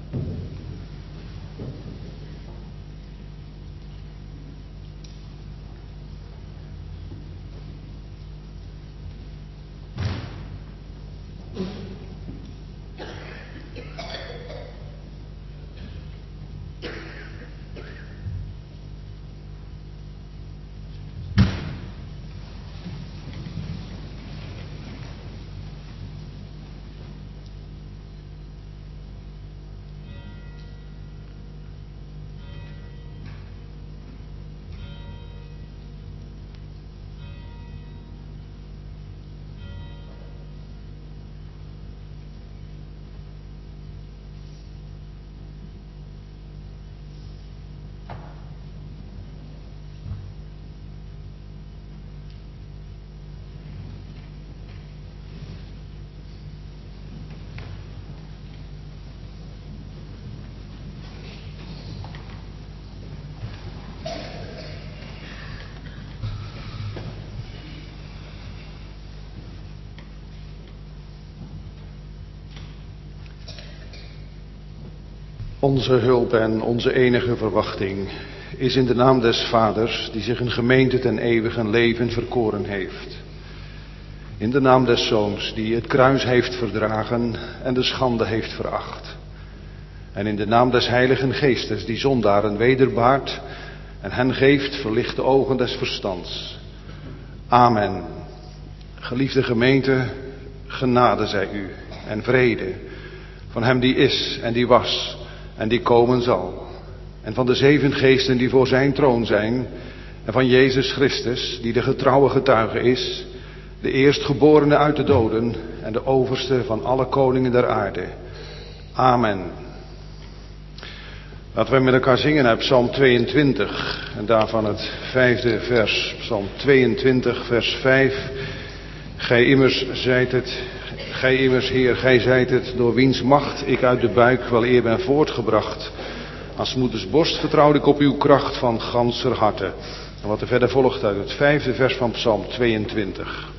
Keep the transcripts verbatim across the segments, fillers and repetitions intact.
Onze hulp en onze enige verwachting is in de naam des Vaders, die zich een gemeente ten eeuwigen leven verkoren heeft. In de naam des Zoons, die het kruis heeft verdragen en de schande heeft veracht. En in de naam des Heiligen Geestes, die zondaren wederbaart en hen geeft verlichte ogen des verstands. Amen. Geliefde gemeente, genade zij u en vrede van hem die is en die was en die komen zal. En van de zeven geesten die voor zijn troon zijn. En van Jezus Christus, die de getrouwe getuige is. De eerstgeborene uit de doden en de overste van alle koningen der aarde. Amen. Laten we met elkaar zingen uit Psalm tweeëntwintig. En daarvan het vijfde vers. Psalm tweeëntwintig vers vijf. Gij immers zijt het... Gij immers, Heer, gij zijt het, door wiens macht ik uit de buik wel eer ben voortgebracht. Als moeders borst vertrouwde ik op uw kracht van ganser harte. En wat er verder volgt uit het vijfde vers van Psalm tweeëntwintig.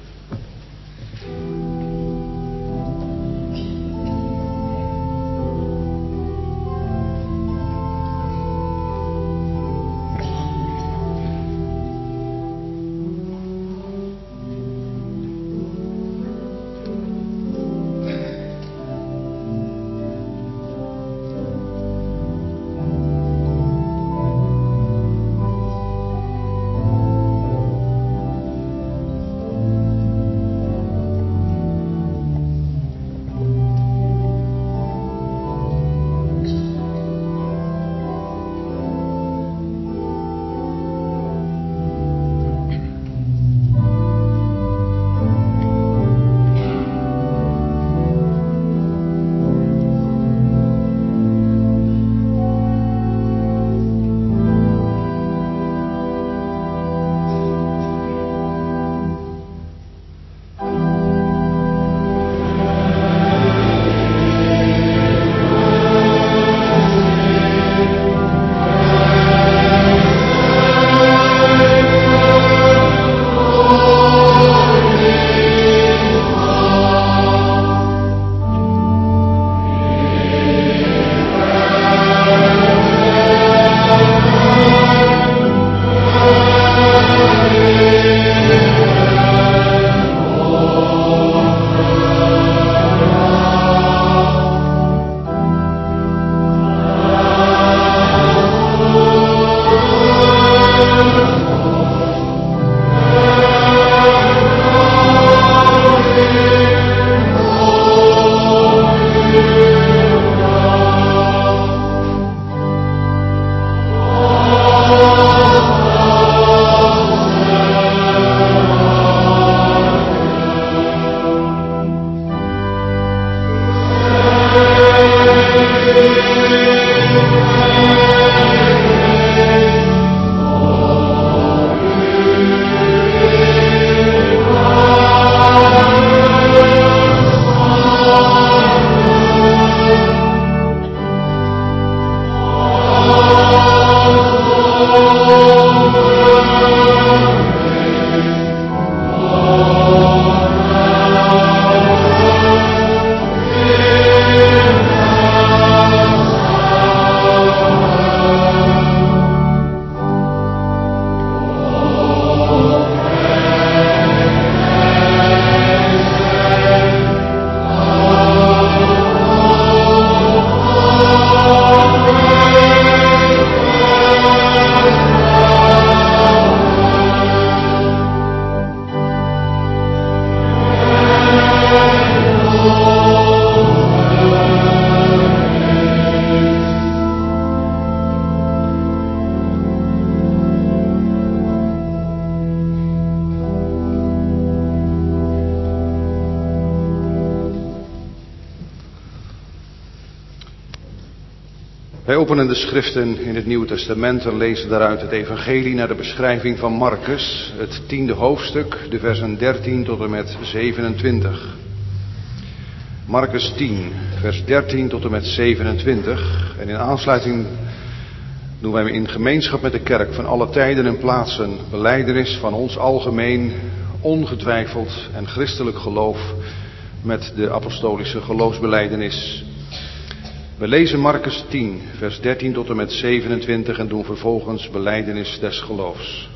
Wij openen de schriften in het Nieuwe Testament en lezen daaruit het evangelie naar de beschrijving van Marcus, het tiende hoofdstuk, de versen dertien tot en met zevenentwintig. Marcus tien, vers dertien tot en met zevenentwintig. En in aansluiting doen wij in gemeenschap met de kerk van alle tijden en plaatsen belijdenis van ons algemeen, ongetwijfeld en christelijk geloof met de apostolische geloofsbelijdenis. We lezen Marcus tien, vers dertien tot en met zevenentwintig en doen vervolgens belijdenis des geloofs.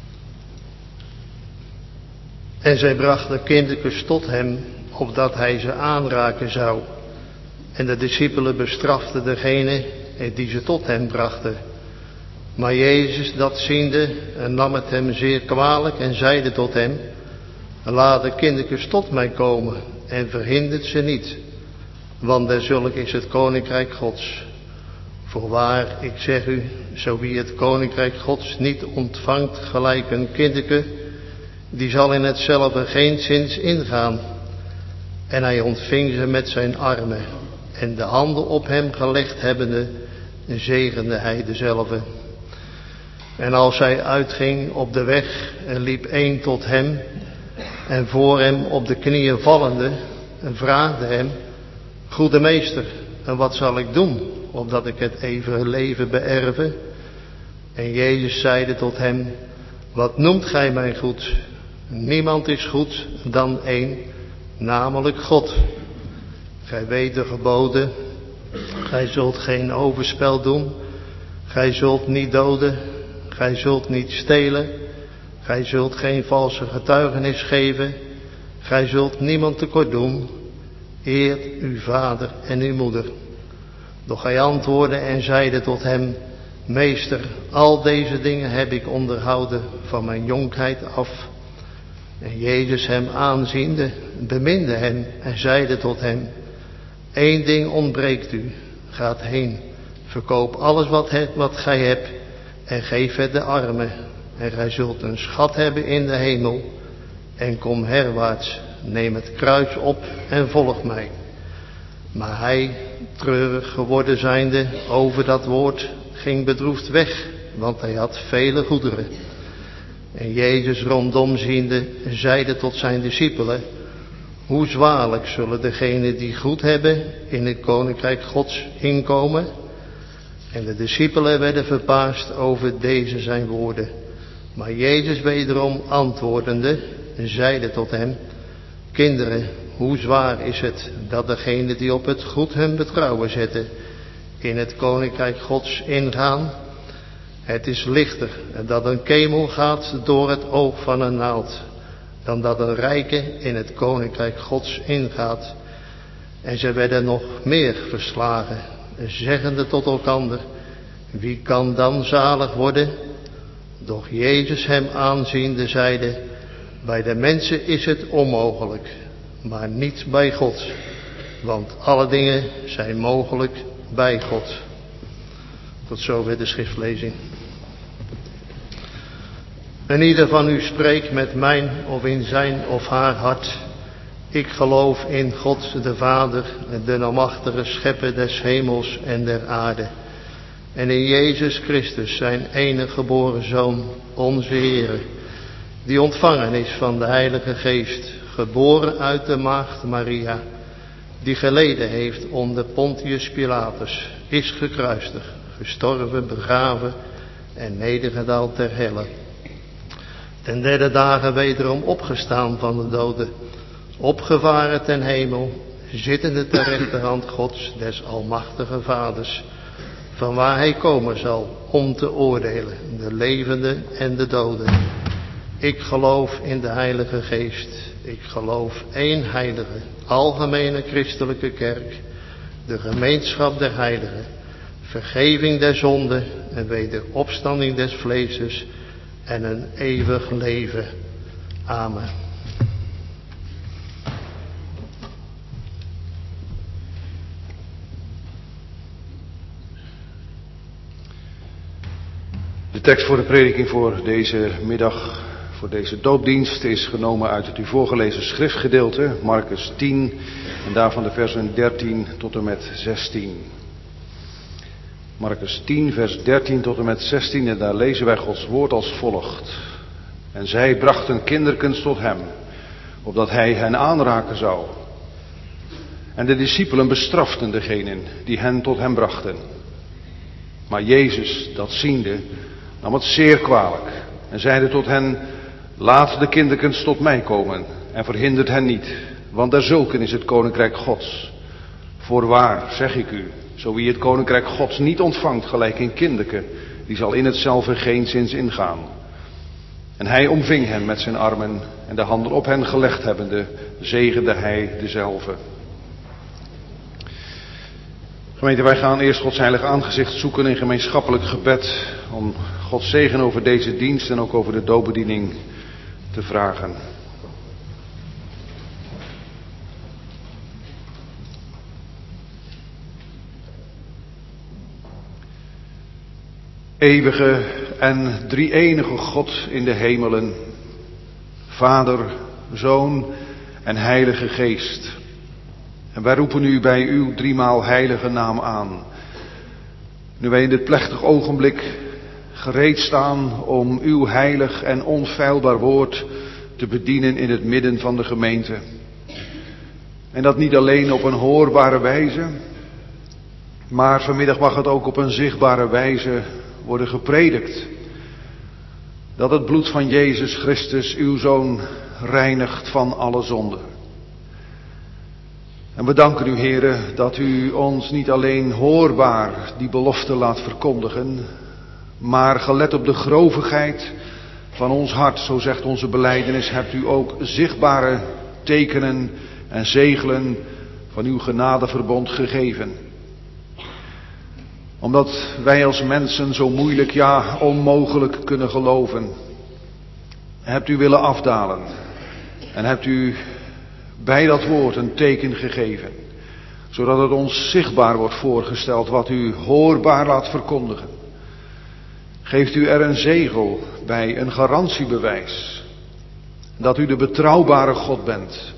En zij brachten kindertjes tot hem, opdat hij ze aanraken zou. En de discipelen bestraften degene die ze tot hem brachten. Maar Jezus dat ziende, nam het hem zeer kwalijk en zeide tot hem: laat de kindertjes tot mij komen en verhindert ze niet, want derzulk is het koninkrijk Gods. Voorwaar, ik zeg u, zo wie het koninkrijk Gods niet ontvangt gelijk een kinderke, die zal in hetzelfde geenszins ingaan. En hij ontving ze met zijn armen, en de handen op hem gelegd hebbende, zegende hij dezelve. En als hij uitging op de weg, en liep een tot hem, en voor hem op de knieën vallende, en vraagde hem: Goede meester, en wat zal ik doen, opdat ik het eeuwige leven beërve? En Jezus zeide tot hem: wat noemt gij mij goed? Niemand is goed dan één, namelijk God. Gij weet de geboden: gij zult geen overspel doen, gij zult niet doden, gij zult niet stelen, gij zult geen valse getuigenis geven, gij zult niemand tekort doen, eert uw vader en uw moeder. Doch hij antwoordde en zeide tot hem: Meester, al deze dingen heb ik onderhouden van mijn jonkheid af. En Jezus hem aanziende, beminde hem en zeide tot hem: Eén ding ontbreekt u, gaat heen, verkoop alles wat, he, wat gij hebt en geef het de armen. En gij zult een schat hebben in de hemel. En kom herwaarts, neem het kruis op en volg mij. Maar hij, treurig geworden zijnde over dat woord, ging bedroefd weg, want hij had vele goederen. En Jezus rondom ziende, zeide tot zijn discipelen: hoe zwaarlijk zullen degenen die goed hebben in het koninkrijk Gods inkomen? En de discipelen werden verbaasd over deze zijn woorden. Maar Jezus wederom antwoordende, zeide tot hen: kinderen, hoe zwaar is het dat degenen die op het goed hun betrouwen zetten in het koninkrijk Gods ingaan? Het is lichter dat een kemel gaat door het oog van een naald, dan dat een rijke in het koninkrijk Gods ingaat. En zij werden nog meer verslagen, zeggende tot elkander: wie kan dan zalig worden? Doch Jezus hem aanziende zeide: bij de mensen is het onmogelijk, maar niet bij God, want alle dingen zijn mogelijk bij God. Tot zover de schriftlezing. En ieder van u spreekt met mijn of in zijn of haar hart: ik geloof in God de Vader, de almachtige schepper des hemels en der aarde, en in Jezus Christus, zijn enige geboren Zoon, onze Heere, die ontvangen is van de Heilige Geest, geboren uit de maagd Maria, die geleden heeft onder Pontius Pilatus, is gekruisigd, gestorven, begraven en nedergedaald ter helle. Ten derde dagen wederom opgestaan van de doden, opgevaren ten hemel, zittende ter rechterhand Gods des almachtige Vaders, van waar hij komen zal om te oordelen de levenden en de doden. Ik geloof in de Heilige Geest. Ik geloof één heilige, algemene christelijke kerk, de gemeenschap der heiligen, vergeving der zonden en wederopstanding des vleeses en een eeuwig leven. Amen. De tekst voor de prediking voor deze middag, voor deze doopdienst, is genomen uit het u voorgelezen schriftgedeelte, Marcus tien, en daarvan de versen dertien tot en met zestien. Marcus tien, vers dertien tot en met zestien, en daar lezen wij Gods woord als volgt. En zij brachten kinderkens tot hem, opdat hij hen aanraken zou. En de discipelen bestraften degenen die hen tot hem brachten. Maar Jezus, dat ziende, nam het zeer kwalijk en zeide tot hen: laat de kinderkens tot mij komen en verhindert hen niet, want derzulken is het koninkrijk Gods. Voorwaar, zeg ik u, zo wie het koninkrijk Gods niet ontvangt gelijk een kinderke, die zal in hetzelfde geenszins ingaan. En hij omving hen met zijn armen en de handen op hen gelegd hebbende, zegende hij dezelve. Gemeente, wij gaan eerst Gods heilige aangezicht zoeken in gemeenschappelijk gebed om Gods zegen over deze dienst en ook over de doopbediening te vragen. Eeuwige en drie-enige God in de hemelen, Vader, Zoon en Heilige Geest. En wij roepen u bij uw driemaal heilige naam aan. Nu wij in dit plechtig ogenblik gereed staan om uw heilig en onfeilbaar woord te bedienen in het midden van de gemeente. En dat niet alleen op een hoorbare wijze, maar vanmiddag mag het ook op een zichtbare wijze worden gepredikt. Dat het bloed van Jezus Christus, uw Zoon, reinigt van alle zonde. En we danken u, Heere, dat u ons niet alleen hoorbaar die belofte laat verkondigen, maar gelet op de grovigheid van ons hart, zo zegt onze belijdenis, hebt u ook zichtbare tekenen en zegelen van uw genadeverbond gegeven. Omdat wij als mensen zo moeilijk, ja onmogelijk kunnen geloven, hebt u willen afdalen en hebt u bij dat woord een teken gegeven, zodat het ons zichtbaar wordt voorgesteld wat u hoorbaar laat verkondigen. Geeft u er een zegel bij, een garantiebewijs, dat u de betrouwbare God bent,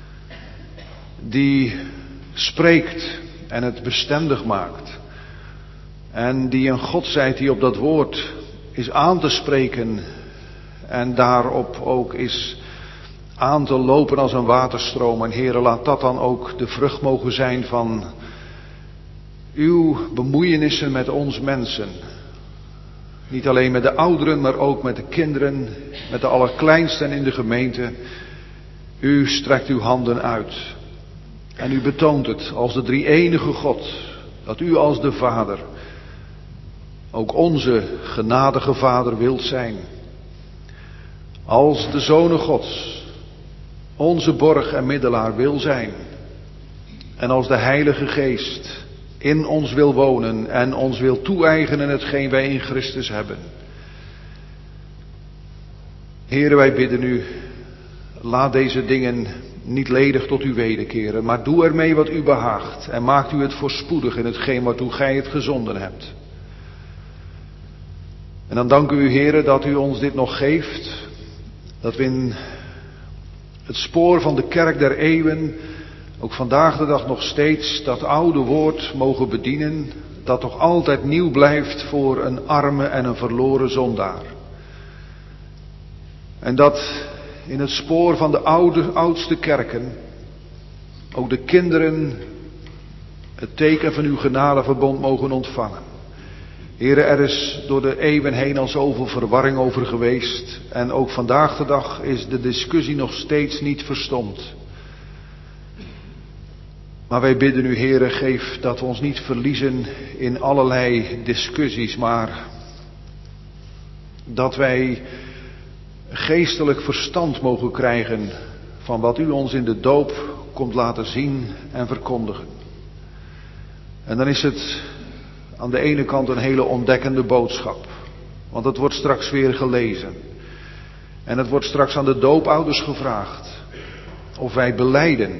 die spreekt en het bestendig maakt. En die een God zijt die op dat woord is aan te spreken en daarop ook is aan te lopen als een waterstroom. En Heere, laat dat dan ook de vrucht mogen zijn van uw bemoeienissen met ons mensen. Niet alleen met de ouderen, maar ook met de kinderen, met de allerkleinsten in de gemeente. U strekt uw handen uit. En u betoont het als de drie-enige God, dat u als de Vader ook onze genadige Vader wilt zijn. Als de Zonen Gods onze borg en middelaar wil zijn. En als de Heilige Geest in ons wil wonen en ons wil toe-eigenen hetgeen wij in Christus hebben. Heere, wij bidden u, laat deze dingen niet ledig tot u wederkeren, maar doe ermee wat u behaagt en maakt u het voorspoedig in hetgeen waartoe gij het gezonden hebt. En dan dank u, Heere, dat u ons dit nog geeft, dat we in het spoor van de kerk der eeuwen ook vandaag de dag nog steeds dat oude woord mogen bedienen, dat toch altijd nieuw blijft voor een arme en een verloren zondaar. En dat in het spoor van de oude, oudste kerken ook de kinderen het teken van uw genadeverbond mogen ontvangen. Heere, er is door de eeuwen heen al zoveel verwarring over geweest. En ook vandaag de dag is de discussie nog steeds niet verstomd. Maar wij bidden u, Heere, geef dat we ons niet verliezen in allerlei discussies, maar dat wij geestelijk verstand mogen krijgen van wat u ons in de doop komt laten zien en verkondigen. En dan is het aan de ene kant een hele ontdekkende boodschap. Want het wordt straks weer gelezen. En het wordt straks aan de doopouders gevraagd of wij belijden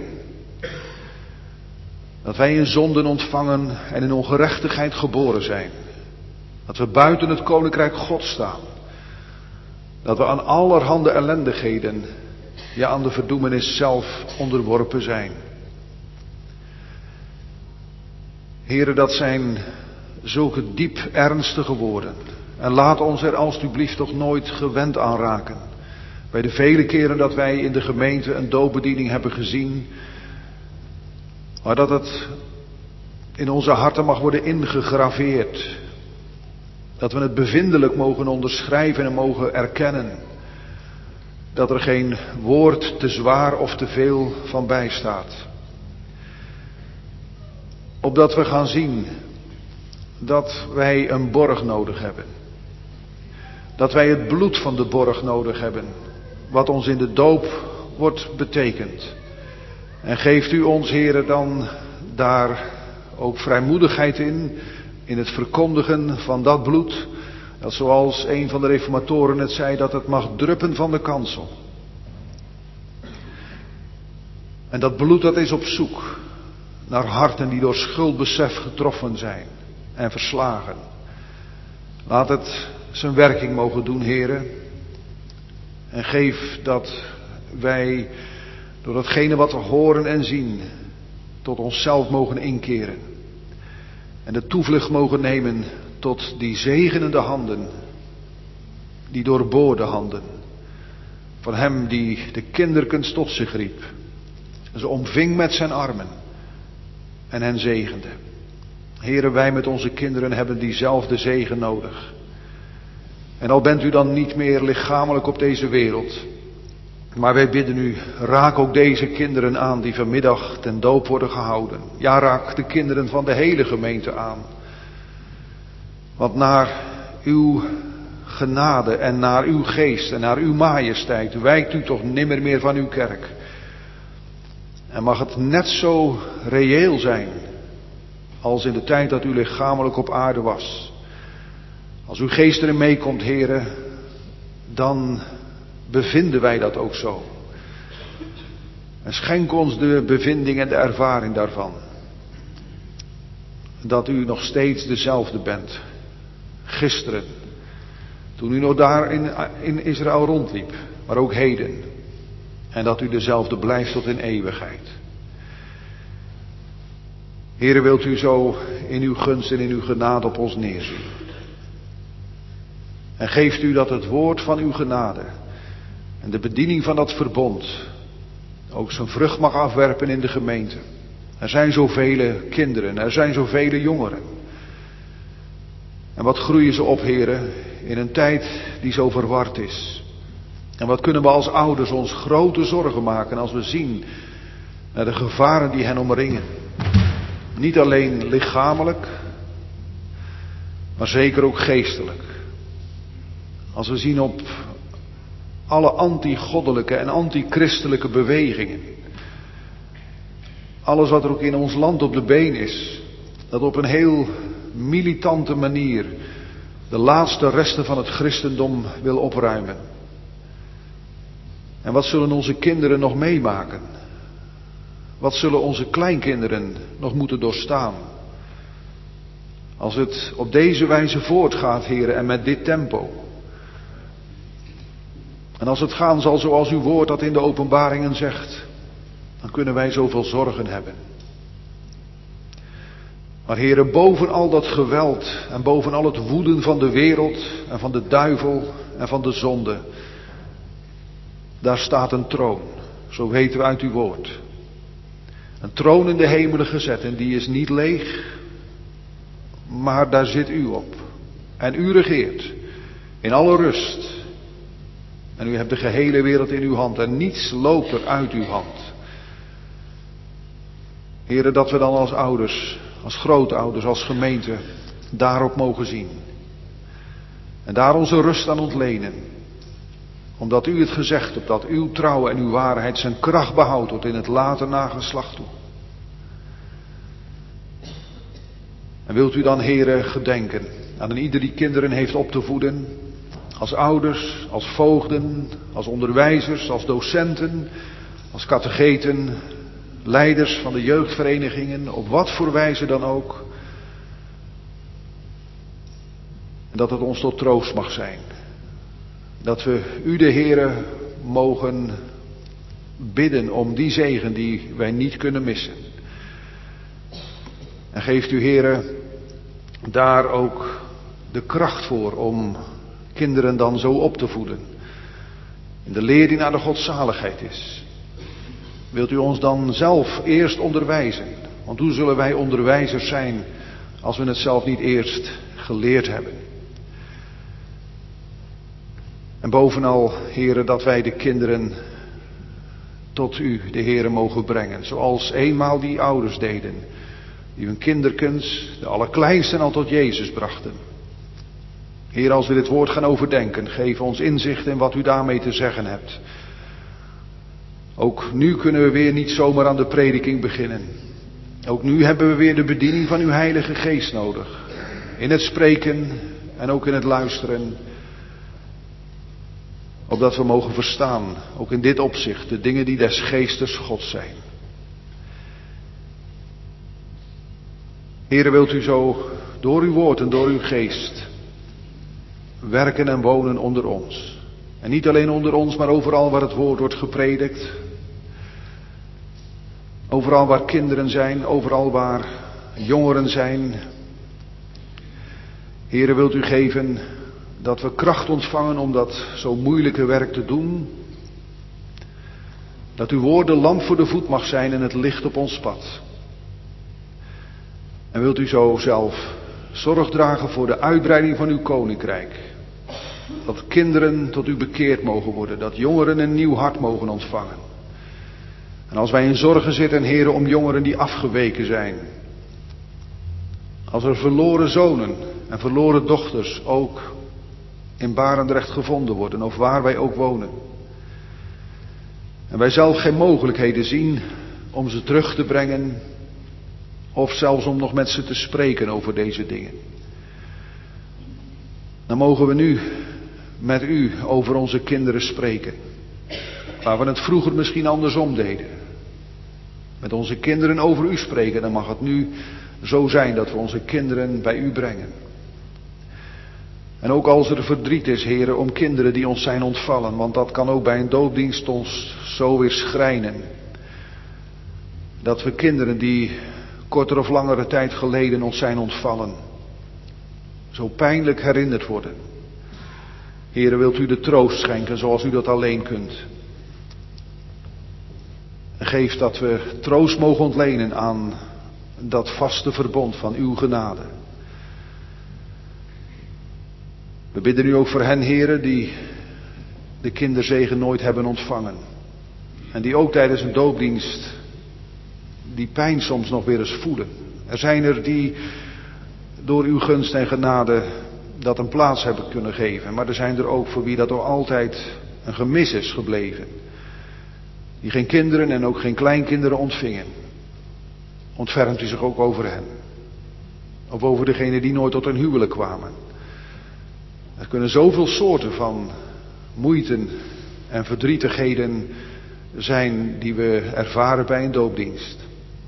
dat wij in zonden ontvangen en in ongerechtigheid geboren zijn. Dat we buiten het koninkrijk God staan. Dat we aan allerhande ellendigheden, ja aan de verdoemenis zelf onderworpen zijn. Heren, dat zijn zulke diep ernstige woorden. En laat ons er alstublieft toch nooit gewend aan raken. Bij de vele keren dat wij in de gemeente een doopbediening hebben gezien, maar dat het in onze harten mag worden ingegraveerd. Dat we het bevindelijk mogen onderschrijven en mogen erkennen. Dat er geen woord te zwaar of te veel van bijstaat. Opdat we gaan zien dat wij een borg nodig hebben. Dat wij het bloed van de borg nodig hebben. Wat ons in de doop wordt betekend. En geeft u ons, Heere, dan daar ook vrijmoedigheid in. In het verkondigen van dat bloed. Dat zoals een van de reformatoren het zei, dat het mag druppen van de kansel. En dat bloed dat is op zoek naar harten die door schuldbesef getroffen zijn en verslagen. Laat het zijn werking mogen doen, Heere. En geef dat wij door datgene wat we horen en zien tot onszelf mogen inkeren. En de toevlucht mogen nemen tot die zegenende handen, die doorboorde handen. Van hem die de kinderkens tot zich riep. En ze omving met zijn armen en hen zegende. Heren, wij met onze kinderen hebben diezelfde zegen nodig. En al bent u dan niet meer lichamelijk op deze wereld, maar wij bidden u, raak ook deze kinderen aan die vanmiddag ten doop worden gehouden. Ja, raak de kinderen van de hele gemeente aan. Want naar uw genade en naar uw geest en naar uw majesteit wijkt u toch nimmer meer van uw kerk. En mag het net zo reëel zijn als in de tijd dat u lichamelijk op aarde was. Als uw geest erin meekomt, Heere, dan bevinden wij dat ook zo. En schenk ons de bevinding en de ervaring daarvan. Dat u nog steeds dezelfde bent. Gisteren, toen u nog daar in, in Israël rondliep, maar ook heden. En dat u dezelfde blijft tot in eeuwigheid. Heere, wilt u zo in uw gunst en in uw genade op ons neerzien. En geeft u dat het woord van uw genade en de bediening van dat verbond ook zijn vrucht mag afwerpen in de gemeente. Er zijn zoveel kinderen, er zijn zoveel jongeren. En wat groeien ze op, heren, in een tijd die zo verward is. En wat kunnen we als ouders ons grote zorgen maken als we zien naar de gevaren die hen omringen. Niet alleen lichamelijk, maar zeker ook geestelijk. Als we zien op alle anti-goddelijke en anti-christelijke bewegingen. Alles wat er ook in ons land op de been is. Dat op een heel militante manier de laatste resten van het christendom wil opruimen. En wat zullen onze kinderen nog meemaken? Wat zullen onze kleinkinderen nog moeten doorstaan? Als het op deze wijze voortgaat, heren, en met dit tempo. En als het gaan zal zoals uw woord dat in de openbaringen zegt, dan kunnen wij zoveel zorgen hebben. Maar heren, boven al dat geweld en boven al het woeden van de wereld en van de duivel en van de zonde, daar staat een troon, zo weten we uit uw woord. Een troon in de hemelen gezet en die is niet leeg, maar daar zit u op. En u regeert in alle rust. En u hebt de gehele wereld in uw hand en niets loopt er uit uw hand. Heren, dat we dan als ouders, als grootouders, als gemeente daarop mogen zien. En daar onze rust aan ontlenen. Omdat u het gezegd hebt dat uw trouw en uw waarheid zijn kracht behoudt tot in het later nageslacht toe. En wilt u dan, heren, gedenken aan een ieder die kinderen heeft op te voeden. Als ouders, als voogden, als onderwijzers, als docenten, als katecheten, leiders van de jeugdverenigingen, op wat voor wijze dan ook. En dat het ons tot troost mag zijn. Dat we u de Heere mogen bidden om die zegen die wij niet kunnen missen. En geeft u, Heere, daar ook de kracht voor om kinderen dan zo op te voeden. In de leer die naar de godzaligheid is. Wilt u ons dan zelf eerst onderwijzen? Want hoe zullen wij onderwijzers zijn als we het zelf niet eerst geleerd hebben? En bovenal, Heere, dat wij de kinderen tot u, de Heere, mogen brengen. Zoals eenmaal die ouders deden. Die hun kinderkens, de allerkleinsten, al tot Jezus brachten. Heer, als we dit woord gaan overdenken, geef ons inzicht in wat u daarmee te zeggen hebt. Ook nu kunnen we weer niet zomaar aan de prediking beginnen. Ook nu hebben we weer de bediening van uw Heilige Geest nodig. In het spreken en ook in het luisteren. Opdat we mogen verstaan, ook in dit opzicht, de dingen die des Geestes Gods zijn. Heere, wilt u zo door uw woord en door uw geest werken en wonen onder ons. En niet alleen onder ons, maar overal waar het woord wordt gepredikt. Overal waar kinderen zijn, overal waar jongeren zijn. Heere, wilt u geven dat we kracht ontvangen om dat zo moeilijke werk te doen. Dat uw woord de lamp voor de voet mag zijn en het licht op ons pad. En wilt u zo zelf zorg dragen voor de uitbreiding van uw koninkrijk. Dat kinderen tot u bekeerd mogen worden. Dat jongeren een nieuw hart mogen ontvangen. En als wij in zorgen zitten, Heere, om jongeren die afgeweken zijn. Als er verloren zonen en verloren dochters ook in Barendrecht gevonden worden, of waar wij ook wonen. En wij zelf geen mogelijkheden zien om ze terug te brengen, of zelfs om nog met ze te spreken over deze dingen. Dan mogen we nu met u over onze kinderen spreken. Waar we het vroeger misschien andersom deden. Met onze kinderen over u spreken, dan mag het nu zo zijn dat we onze kinderen bij u brengen. En ook als er verdriet is, Heere, om kinderen die ons zijn ontvallen. Want dat kan ook bij een doopdienst ons zo weer schrijnen. Dat we kinderen die korter of langere tijd geleden ons zijn ontvallen. Zo pijnlijk herinnerd worden. Heere, wilt u de troost schenken zoals u dat alleen kunt. En geef dat we troost mogen ontlenen aan dat vaste verbond van uw genade. We bidden u ook voor hen, Heere, die de kinderzegen nooit hebben ontvangen. En die ook tijdens een doopdienst die pijn soms nog weer eens voelen. Er zijn er die door uw gunst en genade dat een plaats hebben kunnen geven. Maar er zijn er ook voor wie dat door altijd een gemis is gebleven. Die geen kinderen en ook geen kleinkinderen ontvingen. Ontfermt u zich ook over hen. Of over degenen die nooit tot een huwelijk kwamen. Er kunnen zoveel soorten van moeiten en verdrietigheden zijn die we ervaren bij een doopdienst.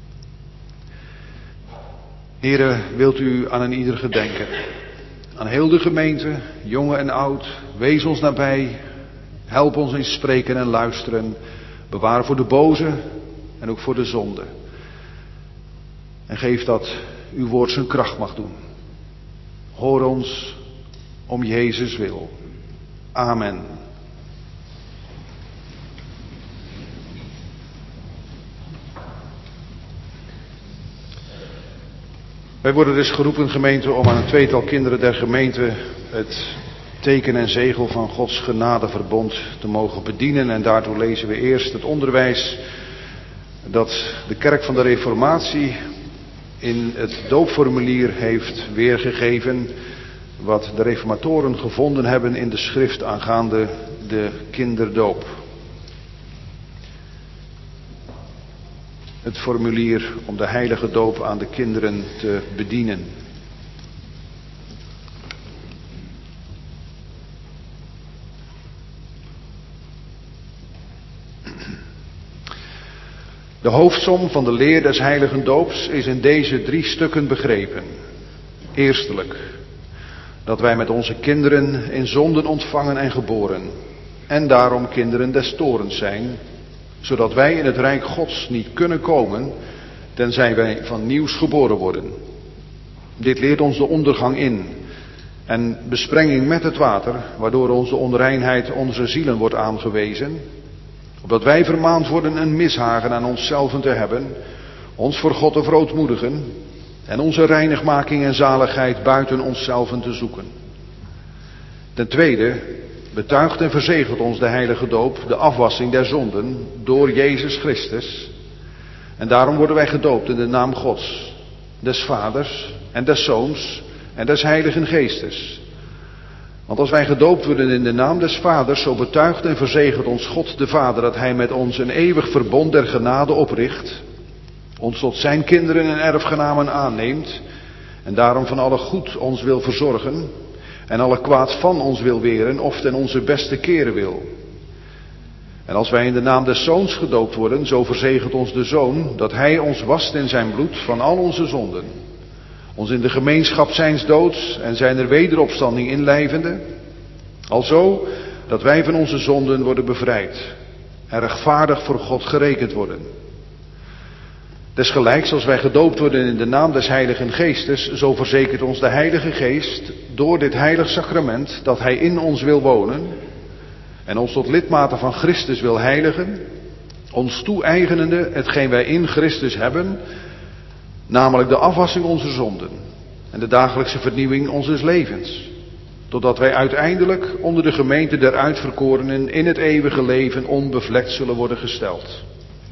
Heere, wilt u aan een ieder gedenken. Aan heel de gemeente, jong en oud, wees ons nabij. Help ons in spreken en luisteren. Bewaar voor de boze en ook voor de zonde. En geef dat uw woord zijn kracht mag doen. Hoor ons om Jezus wil. Amen. Wij worden dus geroepen, gemeente, om aan een tweetal kinderen der gemeente het teken en zegel van Gods genadeverbond te mogen bedienen. En daartoe lezen we eerst het onderwijs dat de Kerk van de Reformatie in het doopformulier heeft weergegeven. Wat de reformatoren gevonden hebben in de schrift aangaande de kinderdoop. Het formulier om de heilige doop aan de kinderen te bedienen. De hoofdsom van de leer des heiligen doops is in deze drie stukken begrepen. Eerstelijk, dat wij met onze kinderen in zonden ontvangen en geboren, en daarom kinderen des torens zijn, zodat wij in het rijk Gods niet kunnen komen, tenzij wij van nieuws geboren worden. Dit leert ons de ondergang in en besprenging met het water, waardoor onze onreinheid onze zielen wordt aangewezen, opdat wij vermaand worden een mishagen aan onszelf te hebben, ons voor God te verootmoedigen en onze reinigmaking en zaligheid buiten onszelf te zoeken. Ten tweede betuigt en verzegelt ons de heilige doop de afwassing der zonden door Jezus Christus. En daarom worden wij gedoopt in de naam Gods, des Vaders en des Zoons en des Heiligen Geestes. Want als wij gedoopt worden in de naam des Vaders, zo betuigt en verzegelt ons God de Vader dat Hij met ons een eeuwig verbond der genade opricht, ons tot zijn kinderen en erfgenamen aanneemt en daarom van alle goed ons wil verzorgen en alle kwaad van ons wil weren of ten onze beste keren wil. En als wij in de naam des Zoons gedoopt worden, zo verzegelt ons de Zoon dat Hij ons wast in zijn bloed van al onze zonden, ons in de gemeenschap zijns doods en zijner wederopstanding inlijvende, alzo dat wij van onze zonden worden bevrijd en rechtvaardig voor God gerekend worden. Desgelijks als wij gedoopt worden in de naam des Heiligen Geestes, zo verzekert ons de Heilige Geest door dit heilig sacrament dat Hij in ons wil wonen en ons tot lidmaten van Christus wil heiligen, ons toe-eigenende hetgeen wij in Christus hebben, namelijk de afwassing onze zonden en de dagelijkse vernieuwing onzes levens, totdat wij uiteindelijk onder de gemeente der uitverkorenen in het eeuwige leven onbevlekt zullen worden gesteld.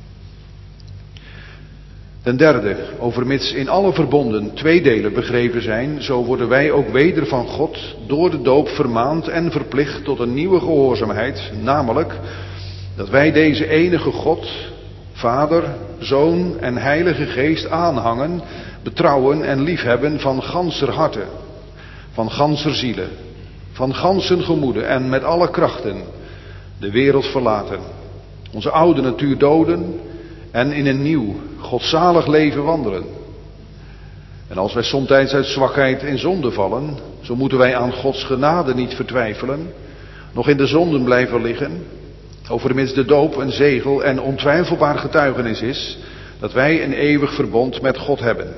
Ten derde, overmits in alle verbonden twee delen begrepen zijn, zo worden wij ook weder van God door de doop vermaand en verplicht tot een nieuwe gehoorzaamheid, namelijk dat wij deze enige God, Vader, Zoon en Heilige Geest aanhangen, betrouwen en liefhebben van ganser harte, van ganser zielen, van gansen gemoede en met alle krachten de wereld verlaten, onze oude natuur doden en in een nieuw, godzalig leven wandelen. En als wij somtijds uit zwakheid in zonde vallen, zo moeten wij aan Gods genade niet vertwijfelen, nog in de zonden blijven liggen, overmits de doop een zegel en ontwijfelbaar getuigenis is dat wij een eeuwig verbond met God hebben.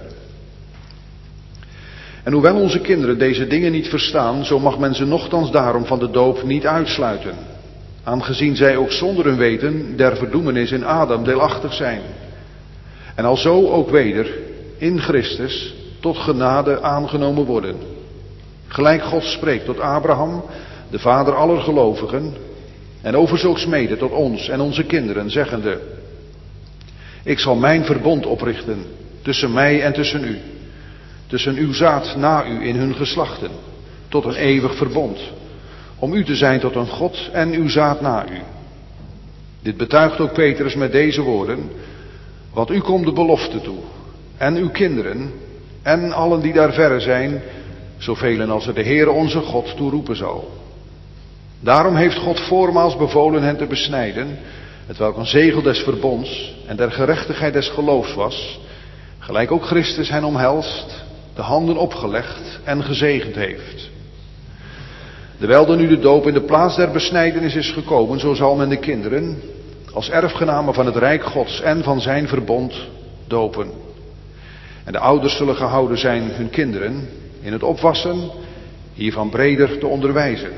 En hoewel onze kinderen deze dingen niet verstaan, zo mag men ze nochtans daarom van de doop niet uitsluiten, aangezien zij ook zonder hun weten der verdoemenis in Adam deelachtig zijn. En alzo ook weder in Christus tot genade aangenomen worden. Gelijk God spreekt tot Abraham, de vader aller gelovigen, en over zulks mede tot ons en onze kinderen, zeggende: Ik zal mijn verbond oprichten tussen mij en tussen u, tussen uw zaad na u in hun geslachten, tot een eeuwig verbond, om u te zijn tot een God en uw zaad na u. Dit betuigt ook Petrus met deze woorden: Want u komt de belofte toe, en uw kinderen, en allen die daar verre zijn, zoveel als er de Heere onze God toe roepen zal. Daarom heeft God voormaals bevolen hen te besnijden, hetwelk een zegel des verbonds en der gerechtigheid des geloofs was, gelijk ook Christus hen omhelst, de handen opgelegd en gezegend heeft. Dewijl dan nu de doop in de plaats der besnijdenis is gekomen, zo zal men de kinderen, als erfgenamen van het Rijk Gods en van zijn verbond, dopen. En de ouders zullen gehouden zijn hun kinderen in het opwassen hiervan breder te onderwijzen.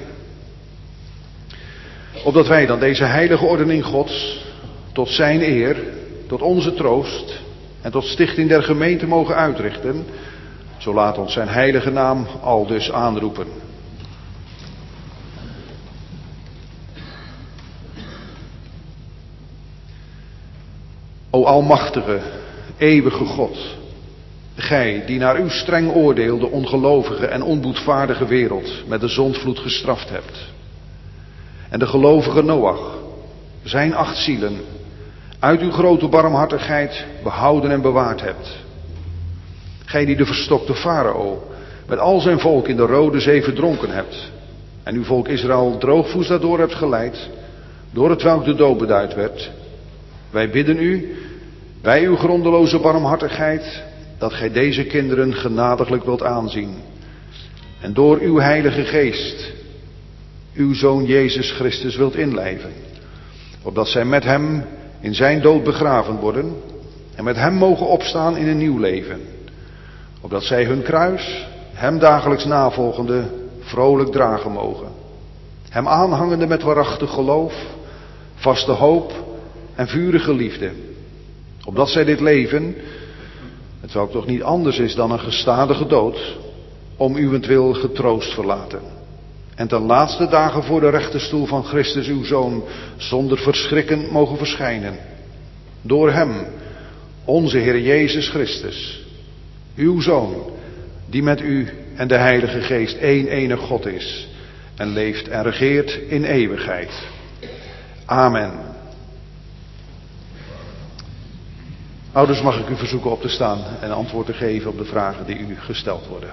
Opdat wij dan deze heilige ordening Gods tot zijn eer, tot onze troost en tot stichting der gemeente mogen uitrichten, zo laat ons zijn heilige naam aldus aanroepen. O almachtige, eeuwige God, gij die naar uw streng oordeel de ongelovige en onboedvaardige wereld met de zondvloed gestraft hebt, en de gelovige Noach, zijn acht zielen, uit uw grote barmhartigheid behouden en bewaard hebt. Gij die de verstokte Farao met al zijn volk in de Rode Zee verdronken hebt, en uw volk Israël droogvoets daardoor hebt geleid, door hetwelk de dood beduid werd. Wij bidden u, bij uw grondeloze barmhartigheid, dat gij deze kinderen genadiglijk wilt aanzien. En door uw heilige geest, uw Zoon Jezus Christus wilt inlijven. Opdat zij met hem in zijn dood begraven worden en met hem mogen opstaan in een nieuw leven. opdat zij hun kruis, hem dagelijks navolgende, vrolijk dragen mogen. Hem aanhangende met waarachtig geloof, vaste hoop en vurige liefde. Opdat zij dit leven, hetwelk toch niet anders is dan een gestadige dood, om uwentwil getroost verlaten. En ten laatste dagen voor de rechterstoel van Christus uw Zoon zonder verschrikken mogen verschijnen. Door hem, onze Heer Jezus Christus, uw Zoon, die met u en de Heilige Geest één enig God is en leeft en regeert in eeuwigheid. Amen. Ouders, mag ik u verzoeken op te staan en antwoord te geven op de vragen die u gesteld worden.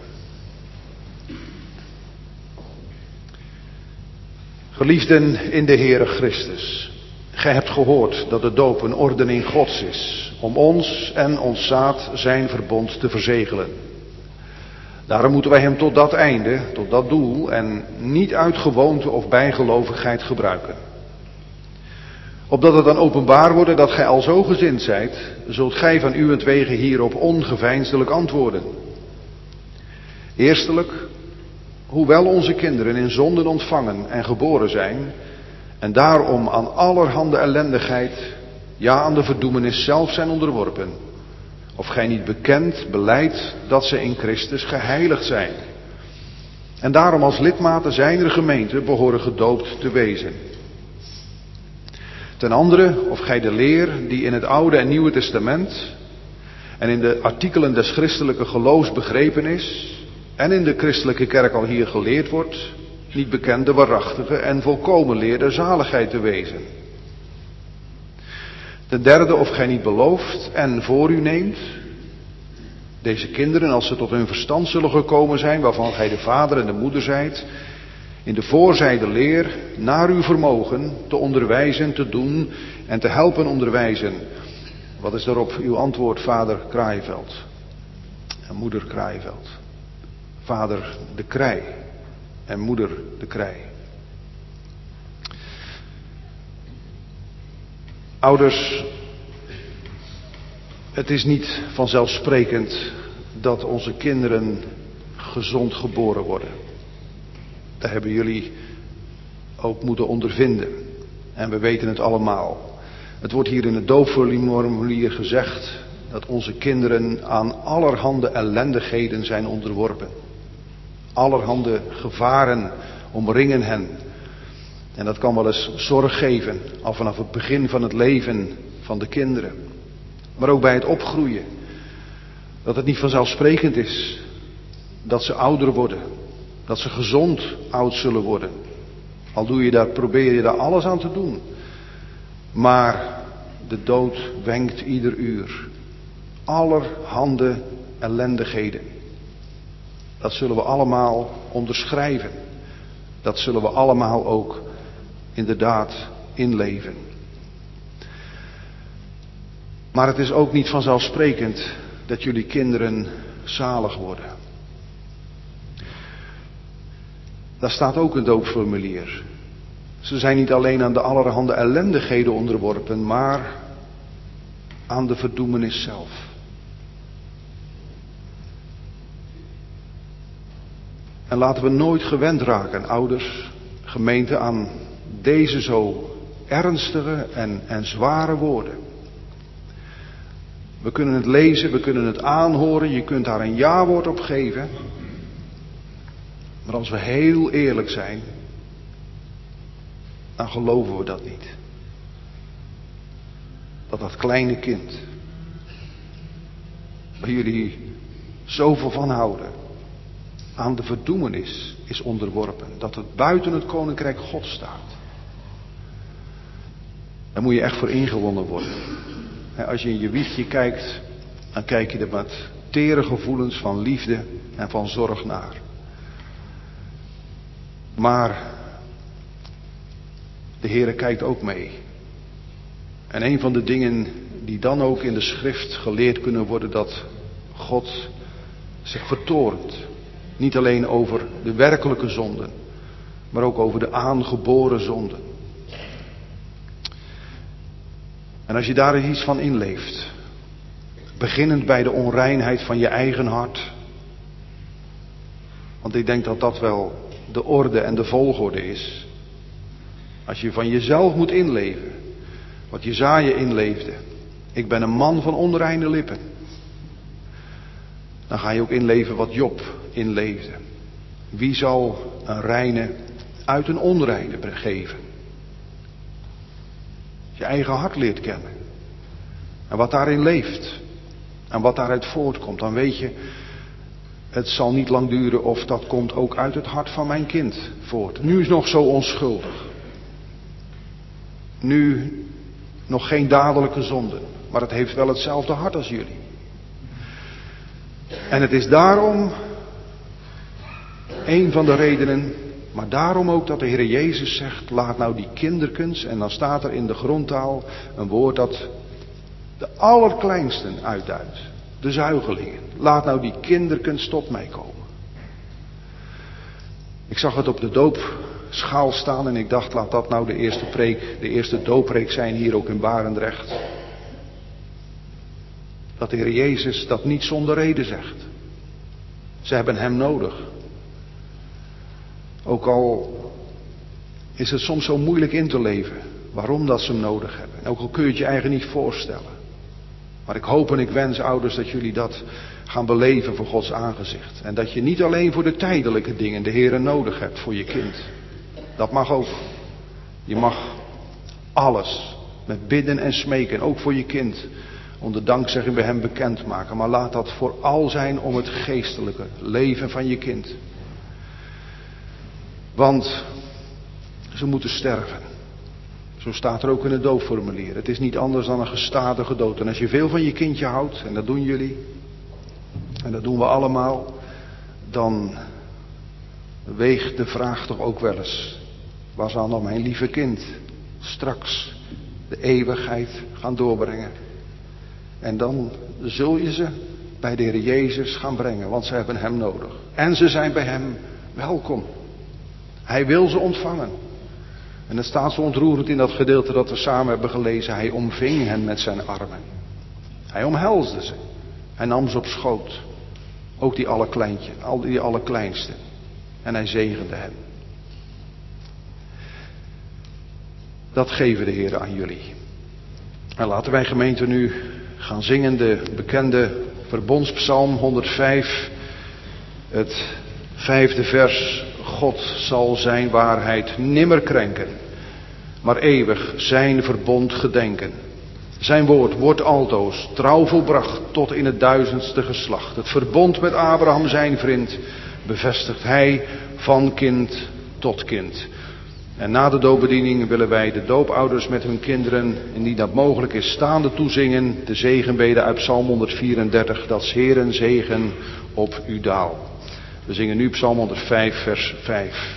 Geliefden in de Heere Christus, gij hebt gehoord dat de doop een ordening Gods is, om ons en ons zaad zijn verbond te verzegelen. Daarom moeten wij hem tot dat einde, tot dat doel en niet uit gewoonte of bijgelovigheid gebruiken. Opdat het dan openbaar wordt dat gij al zo gezind zijt, zult gij van uwentwege hierop ongeveinsdelijk antwoorden. Eerstelijk, hoewel onze kinderen in zonden ontvangen en geboren zijn, en daarom aan allerhande ellendigheid, ja aan de verdoemenis zelf zijn onderworpen, of gij niet bekend belijdt dat ze in Christus geheiligd zijn, en daarom als lidmaten zijner gemeente behoren gedoopt te wezen. Ten andere, of gij de leer die in het Oude en Nieuwe Testament en in de artikelen des christelijke geloofs begrepen is en in de christelijke kerk al hier geleerd wordt, niet bekend de waarachtige en volkomen leer der zaligheid te wezen. Ten derde, of gij niet belooft en voor u neemt deze kinderen, als ze tot hun verstand zullen gekomen zijn, waarvan gij de vader en de moeder zijt, in de voorzijde leer naar uw vermogen te onderwijzen, te doen en te helpen onderwijzen. Wat is daarop uw antwoord, vader Kraaienveld en moeder Kraaienveld? Vader de Krij en moeder de Krij. Ouders, het is niet vanzelfsprekend dat onze kinderen gezond geboren worden. Daar hebben jullie ook moeten ondervinden. En we weten het allemaal. Het wordt hier in het doopformulier gezegd dat onze kinderen aan allerhande ellendigheden zijn onderworpen. Allerhande gevaren omringen hen. En dat kan wel eens zorg geven, al vanaf het begin van het leven van de kinderen. Maar ook bij het opgroeien. Dat het niet vanzelfsprekend is dat ze ouder worden. Dat ze gezond oud zullen worden. Al doe je daar, probeer je daar alles aan te doen. Maar de dood wenkt ieder uur. Allerhande ellendigheden. Dat zullen we allemaal onderschrijven. Dat zullen we allemaal ook inderdaad inleven. Maar het is ook niet vanzelfsprekend dat jullie kinderen zalig worden. Daar staat ook een doopformulier. Ze zijn niet alleen aan de allerhande ellendigheden onderworpen, maar aan de verdoemenis zelf. En laten we nooit gewend raken, ouders, gemeente, aan deze zo ernstige en, en zware woorden. We kunnen het lezen, we kunnen het aanhoren, je kunt daar een ja-woord op geven. Maar als we heel eerlijk zijn, dan geloven we dat niet. Dat dat kleine kind, waar jullie zoveel van houden, aan de verdoemenis is onderworpen. Dat het buiten het koninkrijk God staat. Daar moet je echt voor ingewonnen worden. Als je in je wiegje kijkt, dan kijk je er met tere gevoelens van liefde en van zorg naar. Maar de Heere kijkt ook mee. En een van de dingen die dan ook in de schrift geleerd kunnen worden, dat God zich vertoornt. Niet alleen over de werkelijke zonden, maar ook over de aangeboren zonden. En als je daar iets van inleeft, beginnend bij de onreinheid van je eigen hart, Want ik denk dat dat wel de orde en de volgorde is. Als je van jezelf moet inleven, wat Jesaja inleefde. Ik ben een man van onreine lippen. Dan ga je ook inleven wat Job inleefde. Wie zal een reine uit een onreine geven? Je eigen hart leert kennen. En wat daarin leeft. En wat daaruit voortkomt. Dan weet je, het zal niet lang duren of dat komt ook uit het hart van mijn kind voort. Nu is nog zo onschuldig. Nu nog geen dadelijke zonde. Maar het heeft wel hetzelfde hart als jullie. En het is daarom een van de redenen, maar daarom ook dat de Heer Jezus zegt, laat nou die kinderkens, en dan staat er in de grondtaal een woord dat de allerkleinsten uitduidt. De zuigelingen. Laat nou die kinderkens tot mij komen. Ik zag het op de doopschaal staan en ik dacht, laat dat nou de eerste preek, de eerste dooppreek zijn hier ook in Barendrecht. Dat de Heer Jezus dat niet zonder reden zegt. Ze hebben hem nodig. Ook al is het soms zo moeilijk in te leven waarom dat ze hem nodig hebben. En ook al kun je het je eigen niet voorstellen. Maar ik hoop en ik wens, ouders, dat jullie dat gaan beleven voor Gods aangezicht. En dat je niet alleen voor de tijdelijke dingen de Heere nodig hebt voor je kind. Dat mag ook. Je mag alles met bidden en smeken, ook voor je kind, onder dankzegging bij hem bekendmaken. Maar laat dat vooral zijn om het geestelijke leven van je kind. Want ze moeten sterven. Zo staat er ook in het doopformulier. Het is niet anders dan een gestadige dood. En als je veel van je kindje houdt, en dat doen jullie, en dat doen we allemaal, dan weegt de vraag toch ook wel eens: waar zal nou mijn lieve kind straks de eeuwigheid gaan doorbrengen? En dan zul je ze bij de Heer Jezus gaan brengen, want ze hebben hem nodig. En ze zijn bij hem welkom. Hij wil ze ontvangen. En het staat zo ontroerend in dat gedeelte dat we samen hebben gelezen. Hij omving hen met zijn armen. Hij omhelsde ze. Hij nam ze op schoot. Ook die allerkleintje, al die allerkleinste. En hij zegende hen. Dat geven de Heer aan jullie. En laten wij gemeente nu gaan zingen de bekende verbondspsalm honderdvijf. Het vijfde vers. God zal zijn waarheid nimmer krenken, maar eeuwig zijn verbond gedenken. Zijn woord wordt altoos trouw volbracht tot in het duizendste geslacht. Het verbond met Abraham zijn vriend bevestigt hij van kind tot kind. En na de doopbediening willen wij de doopouders met hun kinderen, indien dat mogelijk is, staande toezingen de zegenbede uit Psalm honderdvierendertig, dat 's Heeren zegen op u daal. We zingen nu Psalm honderdvijf, vers vijf.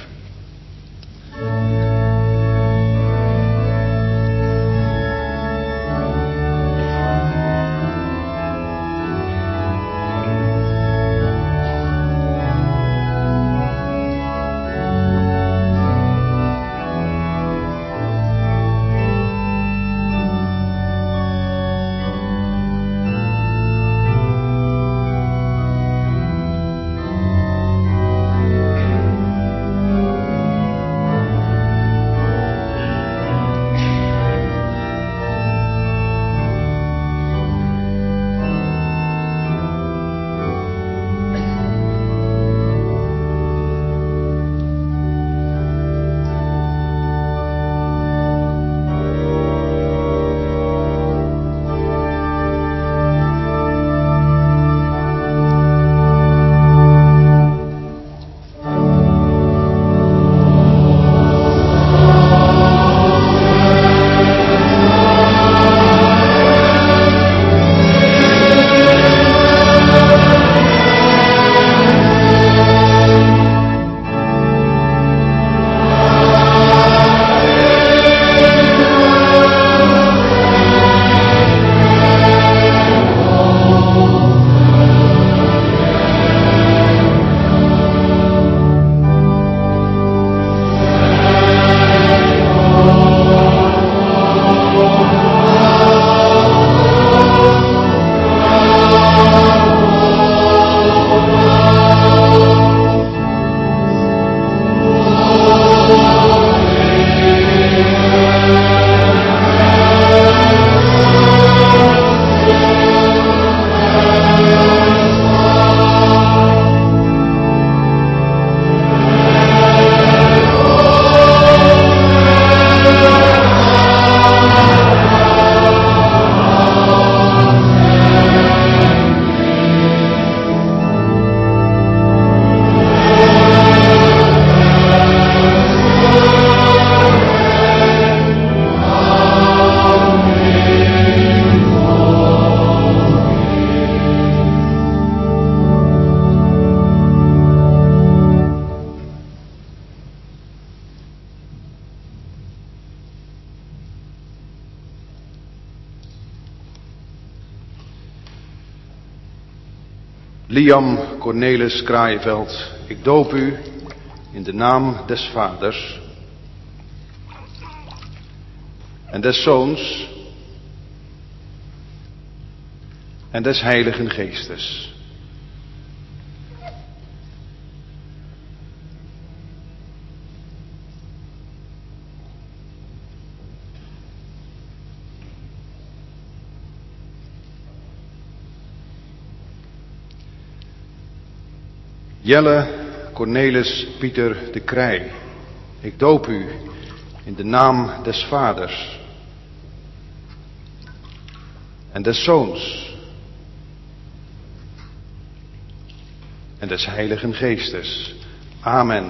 Liam Cornelis Kraaienveld, ik doop u in de naam des Vaders en des Zoons en des Heiligen Geestes. Jelle Cornelis Pieter de Krij, ik doop u in de naam des Vaders en des Zoons en des Heiligen Geestes. Amen.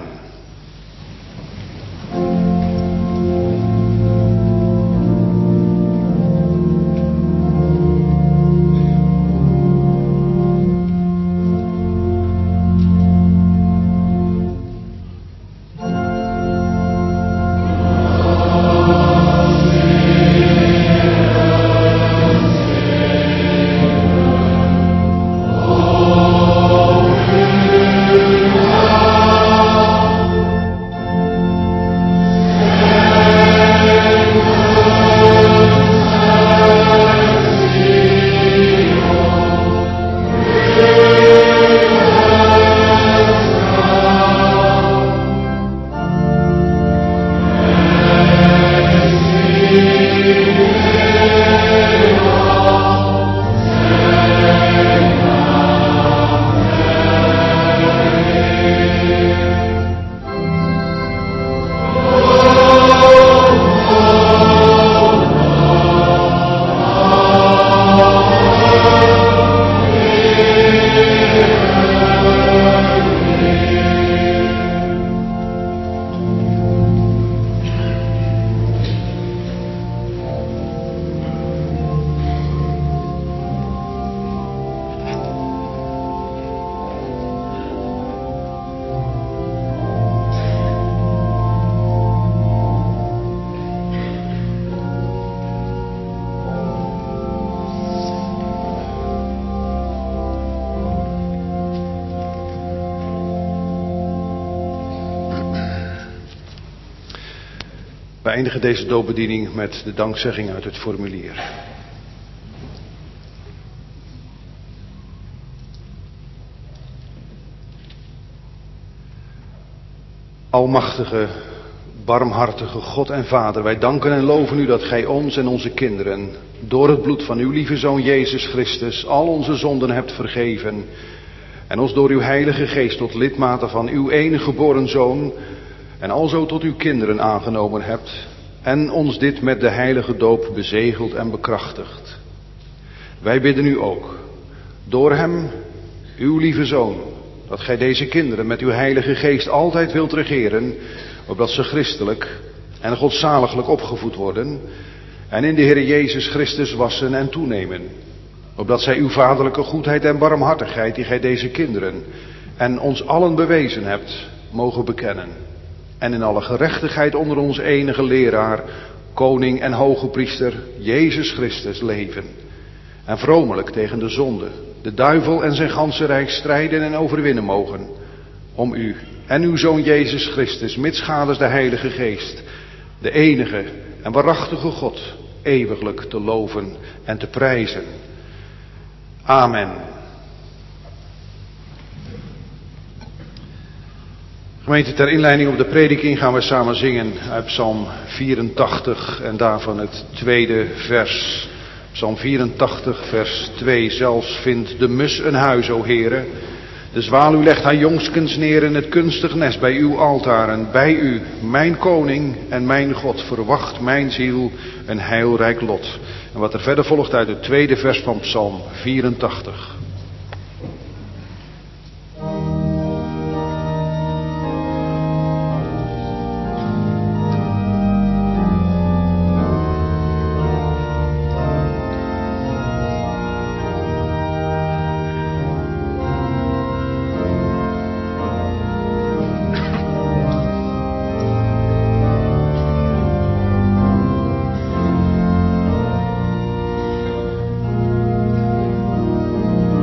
We eindigen deze doopbediening met de dankzegging uit het formulier. Almachtige, barmhartige God en Vader, wij danken en loven u dat gij ons en onze kinderen door het bloed van uw lieve Zoon Jezus Christus al onze zonden hebt vergeven en ons door uw Heilige Geest tot lidmaten van uw enige geboren Zoon en alzo tot uw kinderen aangenomen hebt en ons dit met de heilige doop bezegeld en bekrachtigd. Wij bidden u ook, door hem, uw lieve Zoon, dat gij deze kinderen met uw Heilige Geest altijd wilt regeren, opdat ze christelijk en godzaliglijk opgevoed worden en in de Heer Jezus Christus wassen en toenemen, opdat zij uw vaderlijke goedheid en barmhartigheid, die gij deze kinderen en ons allen bewezen hebt, mogen bekennen. En in alle gerechtigheid onder ons enige leraar, koning en hoge priester, Jezus Christus, leven. En vromelijk tegen de zonde, de duivel en zijn ganse rijk strijden en overwinnen mogen. Om u en uw Zoon Jezus Christus, mitsgaders de Heilige Geest, de enige en waarachtige God, eeuwiglijk te loven en te prijzen. Amen. Gemeente, ter inleiding op de prediking gaan we samen zingen uit Psalm vierentachtig en daarvan het tweede vers. Psalm vierentachtig, vers twee. Zelfs vindt de mus een huis, o Heere. De zwaluw legt haar jongskens neer in het kunstig nest bij uw altaren. Bij u, mijn koning en mijn God, verwacht mijn ziel een heilrijk lot. En wat er verder volgt uit het tweede vers van Psalm vierentachtig. Thank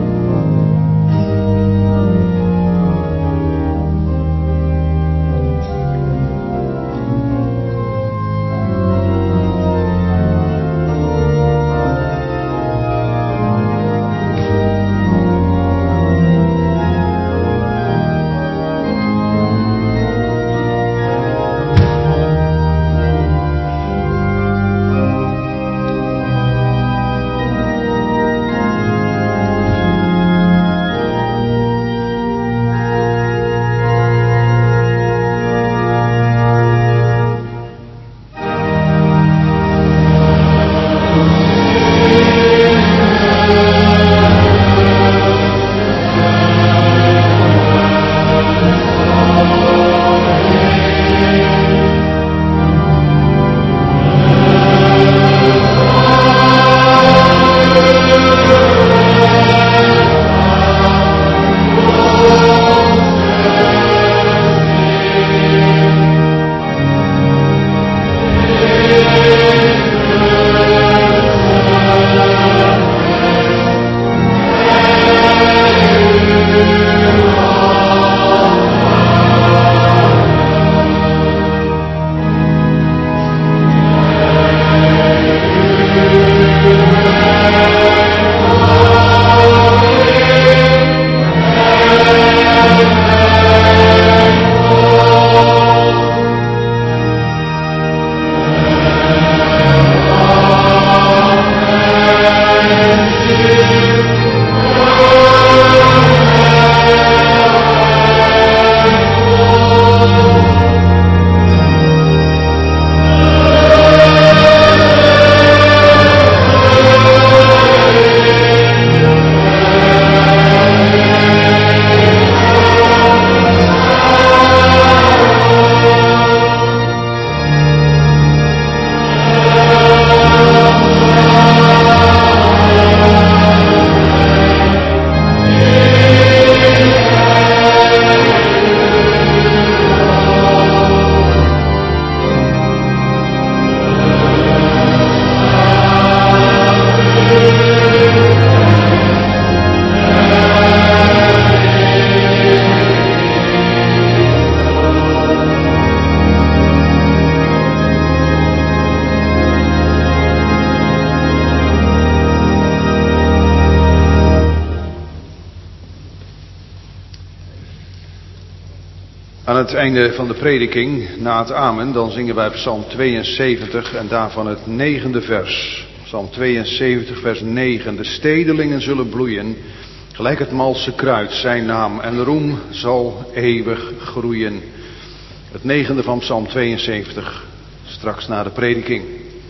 Aan het einde van de prediking, na het amen, dan zingen wij Psalm tweeënzeventig en daarvan het negende vers. Psalm tweeënzeventig vers negen. De stedelingen zullen bloeien, gelijk het malse kruid, zijn naam en roem zal eeuwig groeien. Het negende van Psalm tweeënzeventig, straks na de prediking.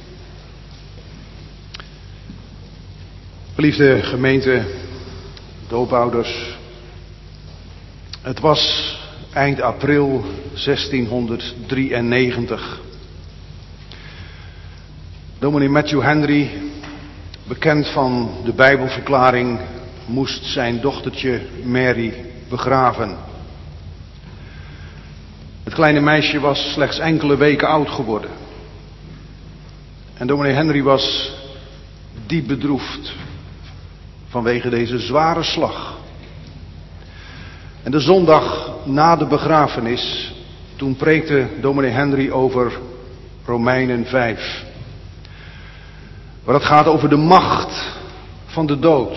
Geliefde gemeente, doopouders, het was eind april zestienhonderddrieënnegentig. Dominee Matthew Henry, bekend van de Bijbelverklaring, moest zijn dochtertje Mary begraven. Het kleine meisje was slechts enkele weken oud geworden. En dominee Henry was diep bedroefd vanwege deze zware slag. En de zondag na de begrafenis, toen preekte dominee Henry over Romeinen vijf. Waar het gaat over de macht van de dood.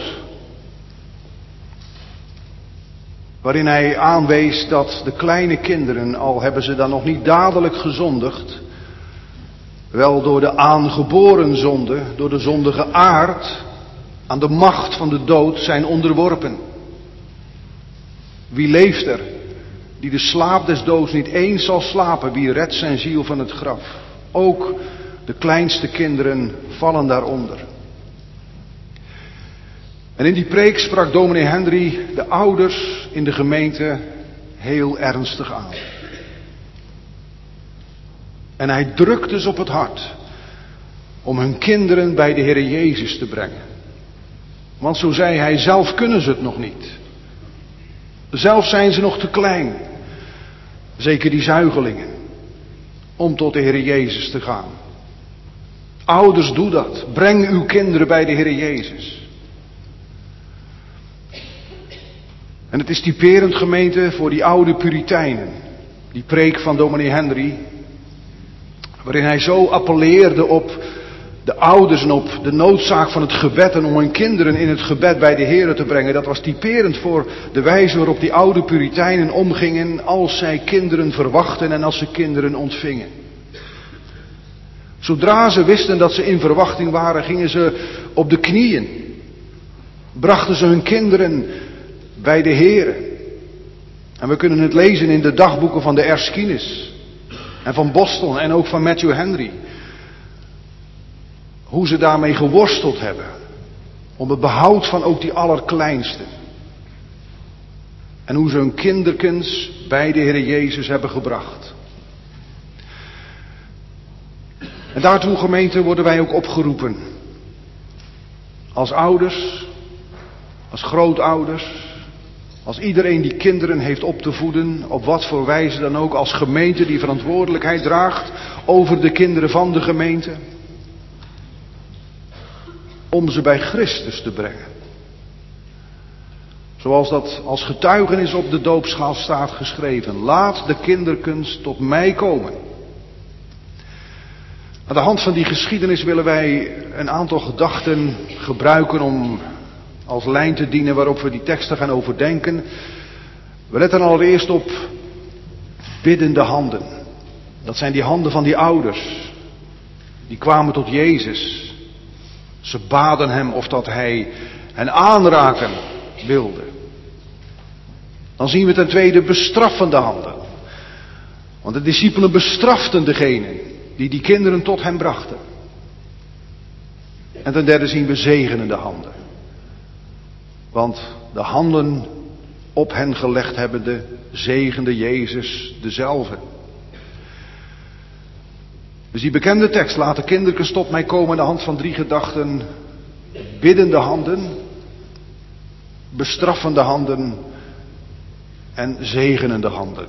Waarin hij aanwees dat de kleine kinderen, al hebben ze dan nog niet dadelijk gezondigd, wel door de aangeboren zonde, door de zondige aard, aan de macht van de dood zijn onderworpen. Wie leeft er, die de slaap des doods niet eens zal slapen, wie redt zijn ziel van het graf? Ook de kleinste kinderen vallen daaronder. En in die preek sprak dominee Henry de ouders in de gemeente heel ernstig aan. En hij drukte ze op het hart om hun kinderen bij de Heere Jezus te brengen. Want zo zei hij, zelf kunnen ze het nog niet. Zelf zijn ze nog te klein. Zeker die zuigelingen. Om tot de Heere Jezus te gaan. Ouders, doe dat. Breng uw kinderen bij de Heere Jezus. En het is typerend, gemeente, voor die oude Puritijnen. Die preek van dominee Henry. Waarin hij zo appelleerde op de ouders en op de noodzaak van het gebed en om hun kinderen in het gebed bij de Heere te brengen. Dat was typerend voor de wijze waarop die oude Puritijnen omgingen als zij kinderen verwachten en als ze kinderen ontvingen. Zodra ze wisten dat ze in verwachting waren, gingen ze op de knieën. Brachten ze hun kinderen bij de Heere. En we kunnen het lezen in de dagboeken van de Erskines en van Boston en ook van Matthew Henry. Hoe ze daarmee geworsteld hebben. Om het behoud van ook die allerkleinste. En hoe ze hun kinderkens bij de Heere Jezus hebben gebracht. En daartoe, gemeente, worden wij ook opgeroepen. Als ouders, als grootouders, als iedereen die kinderen heeft op te voeden, op wat voor wijze dan ook, als gemeente die verantwoordelijkheid draagt over de kinderen van de gemeente. Om ze bij Christus te brengen. Zoals dat als getuigenis op de doopschaal staat geschreven. Laat de kinderkens tot mij komen. Aan de hand van die geschiedenis willen wij een aantal gedachten gebruiken om als lijn te dienen waarop we die teksten gaan overdenken. We letten allereerst op biddende handen. Dat zijn die handen van die ouders. Die kwamen tot Jezus. Ze baden hem of dat hij hen aanraken wilde. Dan zien we ten tweede bestraffende handen. Want de discipelen bestraften degene die die kinderen tot hem brachten. En ten derde zien we zegenende handen. Want de handen op hen gelegd hebbende zegende Jezus dezelfde. Dus die bekende tekst, laat de kinderkens tot mij komen, aan de hand van drie gedachten. Biddende handen, bestraffende handen en zegenende handen.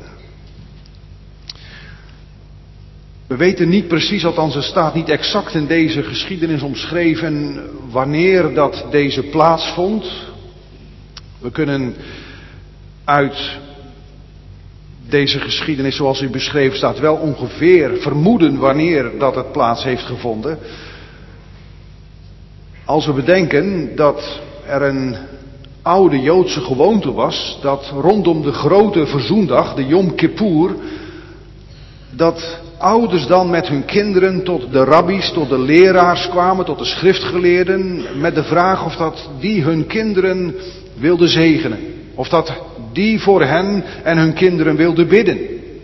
We weten niet precies, althans er staat niet exact in deze geschiedenis omschreven wanneer dat deze plaatsvond. We kunnen uit deze geschiedenis zoals u beschreven staat wel ongeveer vermoeden wanneer dat het plaats heeft gevonden. Als we bedenken dat er een oude Joodse gewoonte was dat rondom de grote verzoendag, de Yom Kippur, dat ouders dan met hun kinderen tot de rabbies, tot de leraars kwamen, tot de schriftgeleerden, met de vraag of dat die hun kinderen wilde zegenen. Of dat die voor hen en hun kinderen wilde bidden.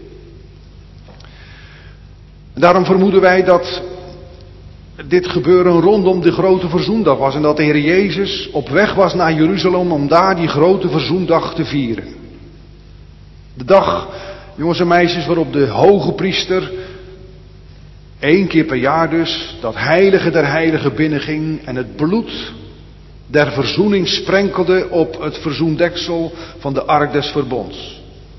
En daarom vermoeden wij dat dit gebeuren rondom de grote verzoendag was. En dat de Heer Jezus op weg was naar Jeruzalem om daar die grote verzoendag te vieren. De dag, jongens en meisjes, waarop de hoge priester, één keer per jaar dus, dat heilige der heiligen binnenging en het bloed der verzoening sprenkelde op het verzoendeksel van de ark des verbonds.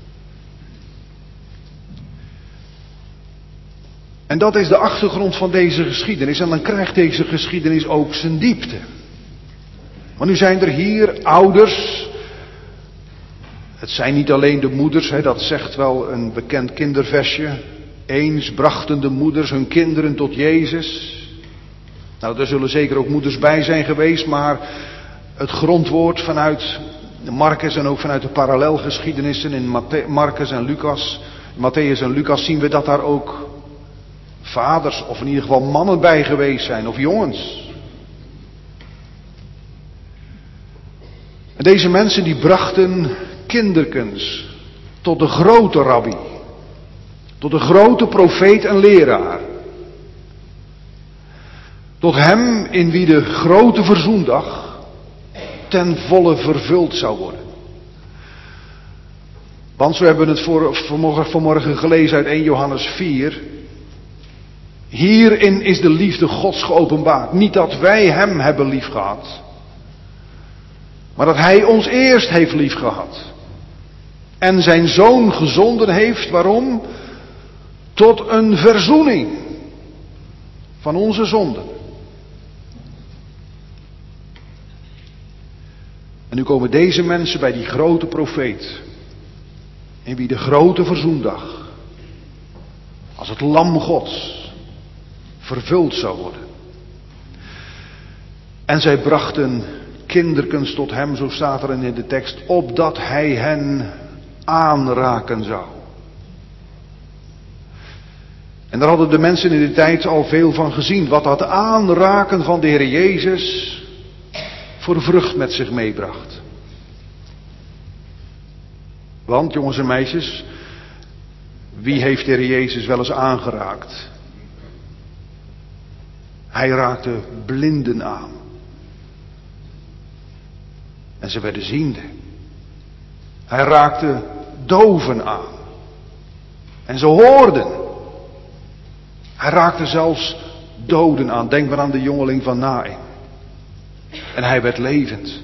En dat is de achtergrond van deze geschiedenis. En dan krijgt deze geschiedenis ook zijn diepte. Want nu zijn er hier ouders. Het zijn niet alleen de moeders, hè, dat zegt wel een bekend kinderversje. Eens brachten de moeders hun kinderen tot Jezus. Nou, er zullen zeker ook moeders bij zijn geweest, maar het grondwoord vanuit Marcus en ook vanuit de parallelgeschiedenissen in Marcus en Lucas, Matthäus en Lucas zien we dat daar ook vaders of in ieder geval mannen bij geweest zijn of jongens. En deze mensen die brachten kinderkens tot de grote rabbi, tot de grote profeet en leraar. Tot hem in wie de grote verzoendag ten volle vervuld zou worden. Want zo hebben we het voor, vanmorgen, vanmorgen gelezen uit eerste Johannes vier. Hierin is de liefde Gods geopenbaard. Niet dat wij hem hebben liefgehad, maar dat hij ons eerst heeft liefgehad. En zijn zoon gezonden heeft, waarom? Tot een verzoening van onze zonden. En nu komen deze mensen bij die grote profeet, in wie de grote verzoendag, als het lam Gods, vervuld zou worden. En zij brachten kinderkens tot hem, zo staat er in de tekst, opdat hij hen aanraken zou. En daar hadden de mensen in die tijd al veel van gezien, wat dat aanraken van de Heer Jezus voor vrucht met zich meebracht. Want, jongens en meisjes, wie heeft de Heer Jezus wel eens aangeraakt? Hij raakte blinden aan. En ze werden ziende. Hij raakte doven aan. En ze hoorden. Hij raakte zelfs doden aan. Denk maar aan de jongeling van Naïn. En hij werd levend.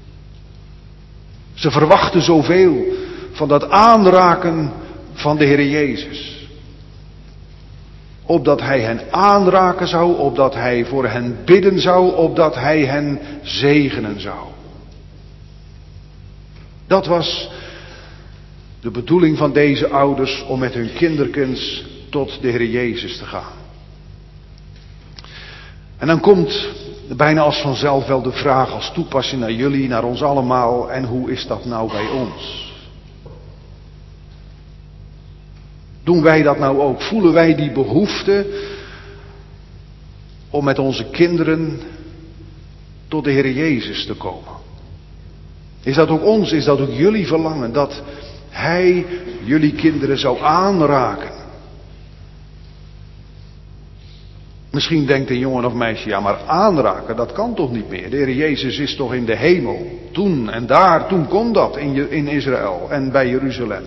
Ze verwachten zoveel van dat aanraken van de Heer Jezus. Opdat hij hen aanraken zou, opdat hij voor hen bidden zou, opdat hij hen zegenen zou. Dat was de bedoeling van deze ouders om met hun kinderkens tot de Heer Jezus te gaan. En dan komt bijna als vanzelf wel de vraag als toepassing naar jullie, naar ons allemaal, en hoe is dat nou bij ons? Doen wij dat nou ook? Voelen wij die behoefte om met onze kinderen tot de Heer Jezus te komen? Is dat ook ons, is dat ook jullie verlangen, dat Hij jullie kinderen zou aanraken? Misschien denkt een jongen of meisje, ja maar aanraken, dat kan toch niet meer? De Heer Jezus is toch in de hemel? Toen en daar, toen kon dat in, in Israël en bij Jeruzalem.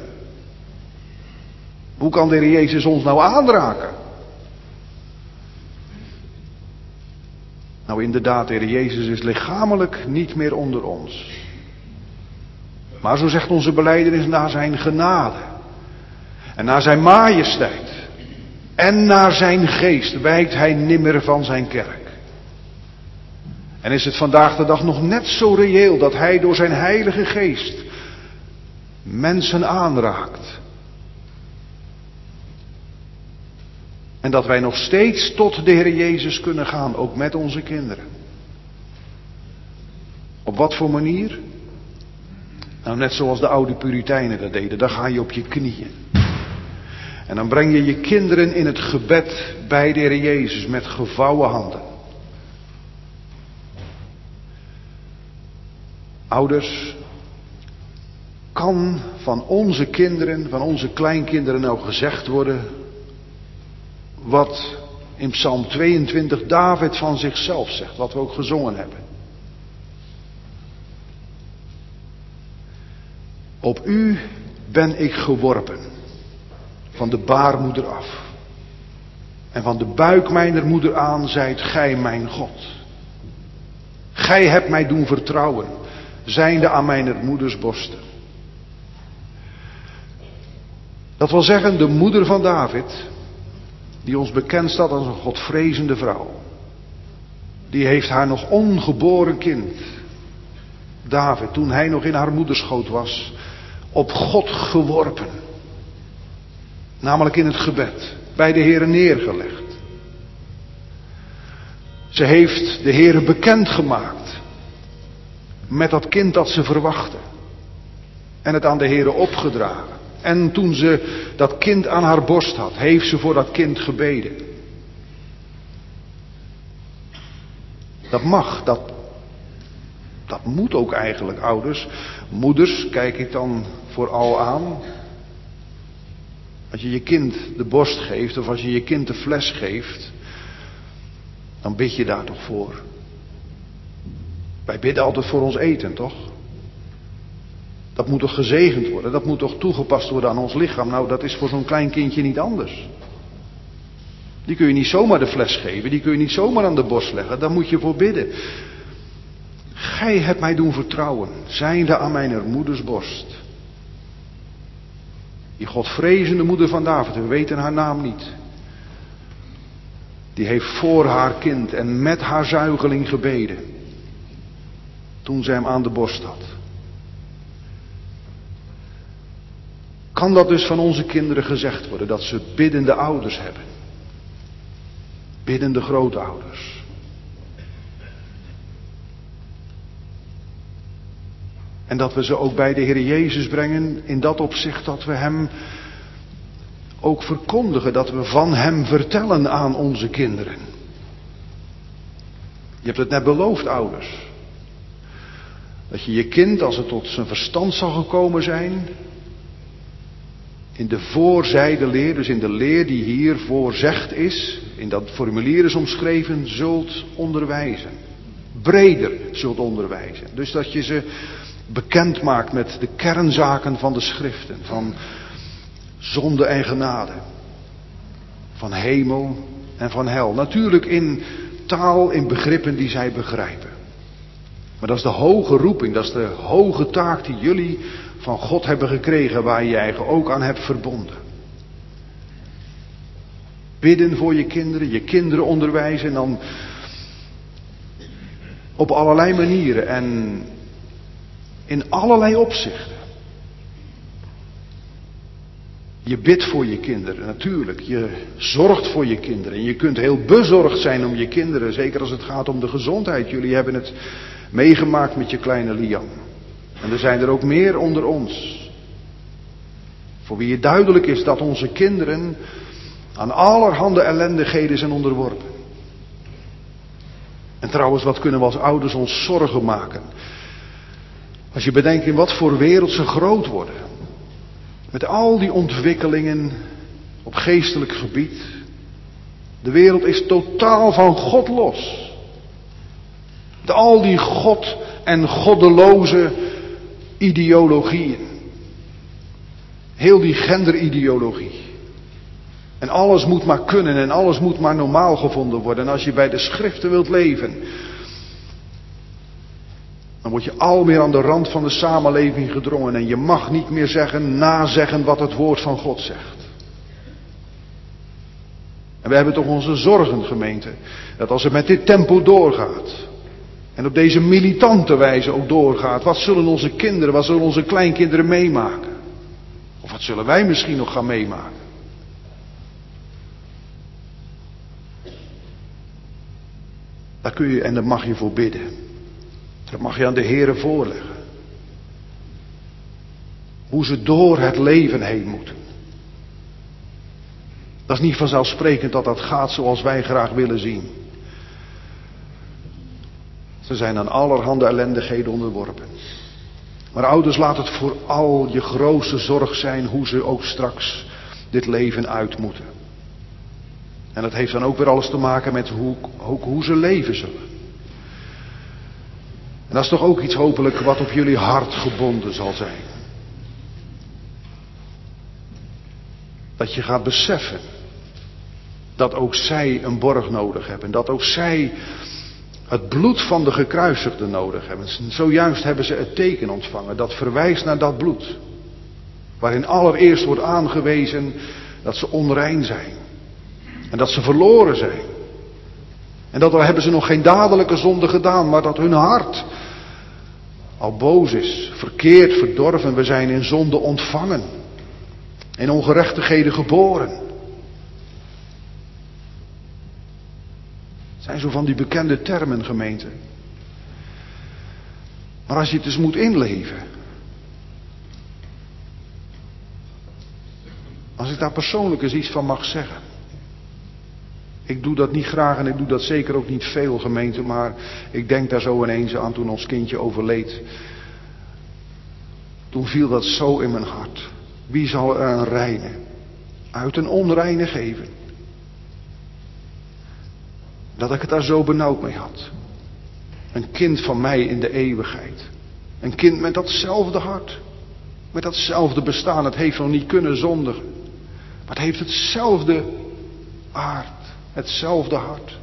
Hoe kan de Heer Jezus ons nou aanraken? Nou inderdaad, de Heer Jezus is lichamelijk niet meer onder ons. Maar zo zegt onze belijdenis, naar zijn genade. En naar zijn majesteit. En naar zijn geest wijkt hij nimmer van zijn kerk. En is het vandaag de dag nog net zo reëel dat hij door zijn heilige geest mensen aanraakt. En dat wij nog steeds tot de Heer Jezus kunnen gaan, ook met onze kinderen. Op wat voor manier? Nou, net zoals de oude Puritijnen dat deden, dan ga je op je knieën. En dan breng je je kinderen in het gebed bij de Heer Jezus met gevouwen handen. Ouders, kan van onze kinderen, van onze kleinkinderen nou gezegd worden wat in Psalm tweeëntwintig David van zichzelf zegt, wat we ook gezongen hebben? Op u ben ik geworpen, van de baarmoeder af. En van de buik mijner moeder aan zijt gij mijn God. Gij hebt mij doen vertrouwen, zijnde aan mijner moeders borsten. Dat wil zeggen, de moeder van David, die ons bekend staat als een godvrezende vrouw, die heeft haar nog ongeboren kind, David, toen hij nog in haar moederschoot was, op God geworpen. Namelijk in het gebed, bij de Heere neergelegd. Ze heeft de Heere bekendgemaakt met dat kind dat ze verwachtte. En het aan de Heere opgedragen. En toen ze dat kind aan haar borst had, heeft ze voor dat kind gebeden. Dat mag, dat, dat moet ook eigenlijk, ouders. Moeders, kijk ik dan vooral aan. Als je je kind de borst geeft of als je je kind de fles geeft, dan bid je daar toch voor. Wij bidden altijd voor ons eten, toch? Dat moet toch gezegend worden, dat moet toch toegepast worden aan ons lichaam. Nou, dat is voor zo'n klein kindje niet anders. Die kun je niet zomaar de fles geven, die kun je niet zomaar aan de borst leggen, daar moet je voor bidden. Gij hebt mij doen vertrouwen, zijnde aan mijner moeders borst. Die godvrezende moeder van David, we weten haar naam niet. Die heeft voor haar kind en met haar zuigeling gebeden. Toen zij hem aan de borst had. Kan dat dus van onze kinderen gezegd worden, dat ze biddende ouders hebben? Biddende grootouders. En dat we ze ook bij de Heer Jezus brengen in dat opzicht dat we hem ook verkondigen, dat we van hem vertellen aan onze kinderen. Je hebt het net beloofd, ouders. Dat je je kind, als het tot zijn verstand zal gekomen zijn, in de voorzijde leer, dus in de leer die hier voorzegd is, in dat formulier is omschreven, zult onderwijzen. Breder zult onderwijzen. Dus dat je ze bekend maakt met de kernzaken van de schriften, van zonde en genade, van hemel en van hel. Natuurlijk in taal, in begrippen die zij begrijpen. Maar dat is de hoge roeping, dat is de hoge taak die jullie van God hebben gekregen, waar je je eigen ook aan hebt verbonden. Bidden voor je kinderen, je kinderen onderwijzen en dan op allerlei manieren en in allerlei opzichten. Je bidt voor je kinderen, natuurlijk. Je zorgt voor je kinderen. En je kunt heel bezorgd zijn om je kinderen, zeker als het gaat om de gezondheid. Jullie hebben het meegemaakt met je kleine Liam. En er zijn er ook meer onder ons. Voor wie het duidelijk is dat onze kinderen aan allerhande ellendigheden zijn onderworpen. En trouwens, wat kunnen we als ouders ons zorgen maken? Als je bedenkt in wat voor wereld ze groot worden. Met al die ontwikkelingen op geestelijk gebied. De wereld is totaal van God los. De al die God en goddeloze ideologieën. Heel die genderideologie. En alles moet maar kunnen en alles moet maar normaal gevonden worden. En als je bij de schriften wilt leven, dan word je al meer aan de rand van de samenleving gedrongen. En je mag niet meer zeggen, nazeggen wat het woord van God zegt. En we hebben toch onze zorgen, gemeente. Dat als het met dit tempo doorgaat. En op deze militante wijze ook doorgaat. Wat zullen onze kinderen, wat zullen onze kleinkinderen meemaken? Of wat zullen wij misschien nog gaan meemaken? Daar kun je en daar mag je voor bidden. Dat mag je aan de Heere voorleggen. Hoe ze door het leven heen moeten. Dat is niet vanzelfsprekend dat dat gaat zoals wij graag willen zien. Ze zijn aan allerhande ellendigheden onderworpen. Maar ouders, laat het vooral je grootste zorg zijn hoe ze ook straks dit leven uit moeten. En dat heeft dan ook weer alles te maken met hoe, ook hoe ze leven zullen. En dat is toch ook iets hopelijk wat op jullie hart gebonden zal zijn. Dat je gaat beseffen dat ook zij een borg nodig hebben. Dat ook zij het bloed van de gekruisigde nodig hebben. Zojuist hebben ze het teken ontvangen. Dat verwijst naar dat bloed. Waarin allereerst wordt aangewezen dat ze onrein zijn. En dat ze verloren zijn. En dat al hebben ze nog geen dadelijke zonde gedaan. Maar dat hun hart al boos is. Verkeerd, verdorven. We zijn in zonde ontvangen. In ongerechtigheden geboren. Het zijn zo van die bekende termen, gemeente. Maar als je het eens moet inleven. Als ik daar persoonlijk eens iets van mag zeggen. Ik doe dat niet graag en ik doe dat zeker ook niet veel, gemeente. Maar ik denk daar zo ineens aan toen ons kindje overleed. Toen viel dat zo in mijn hart. Wie zal er een reine uit een onreine geven? Dat ik het daar zo benauwd mee had. Een kind van mij in de eeuwigheid. Een kind met datzelfde hart. Met datzelfde bestaan. Het heeft nog niet kunnen zondigen. Maar het heeft hetzelfde aard. Hetzelfde hart.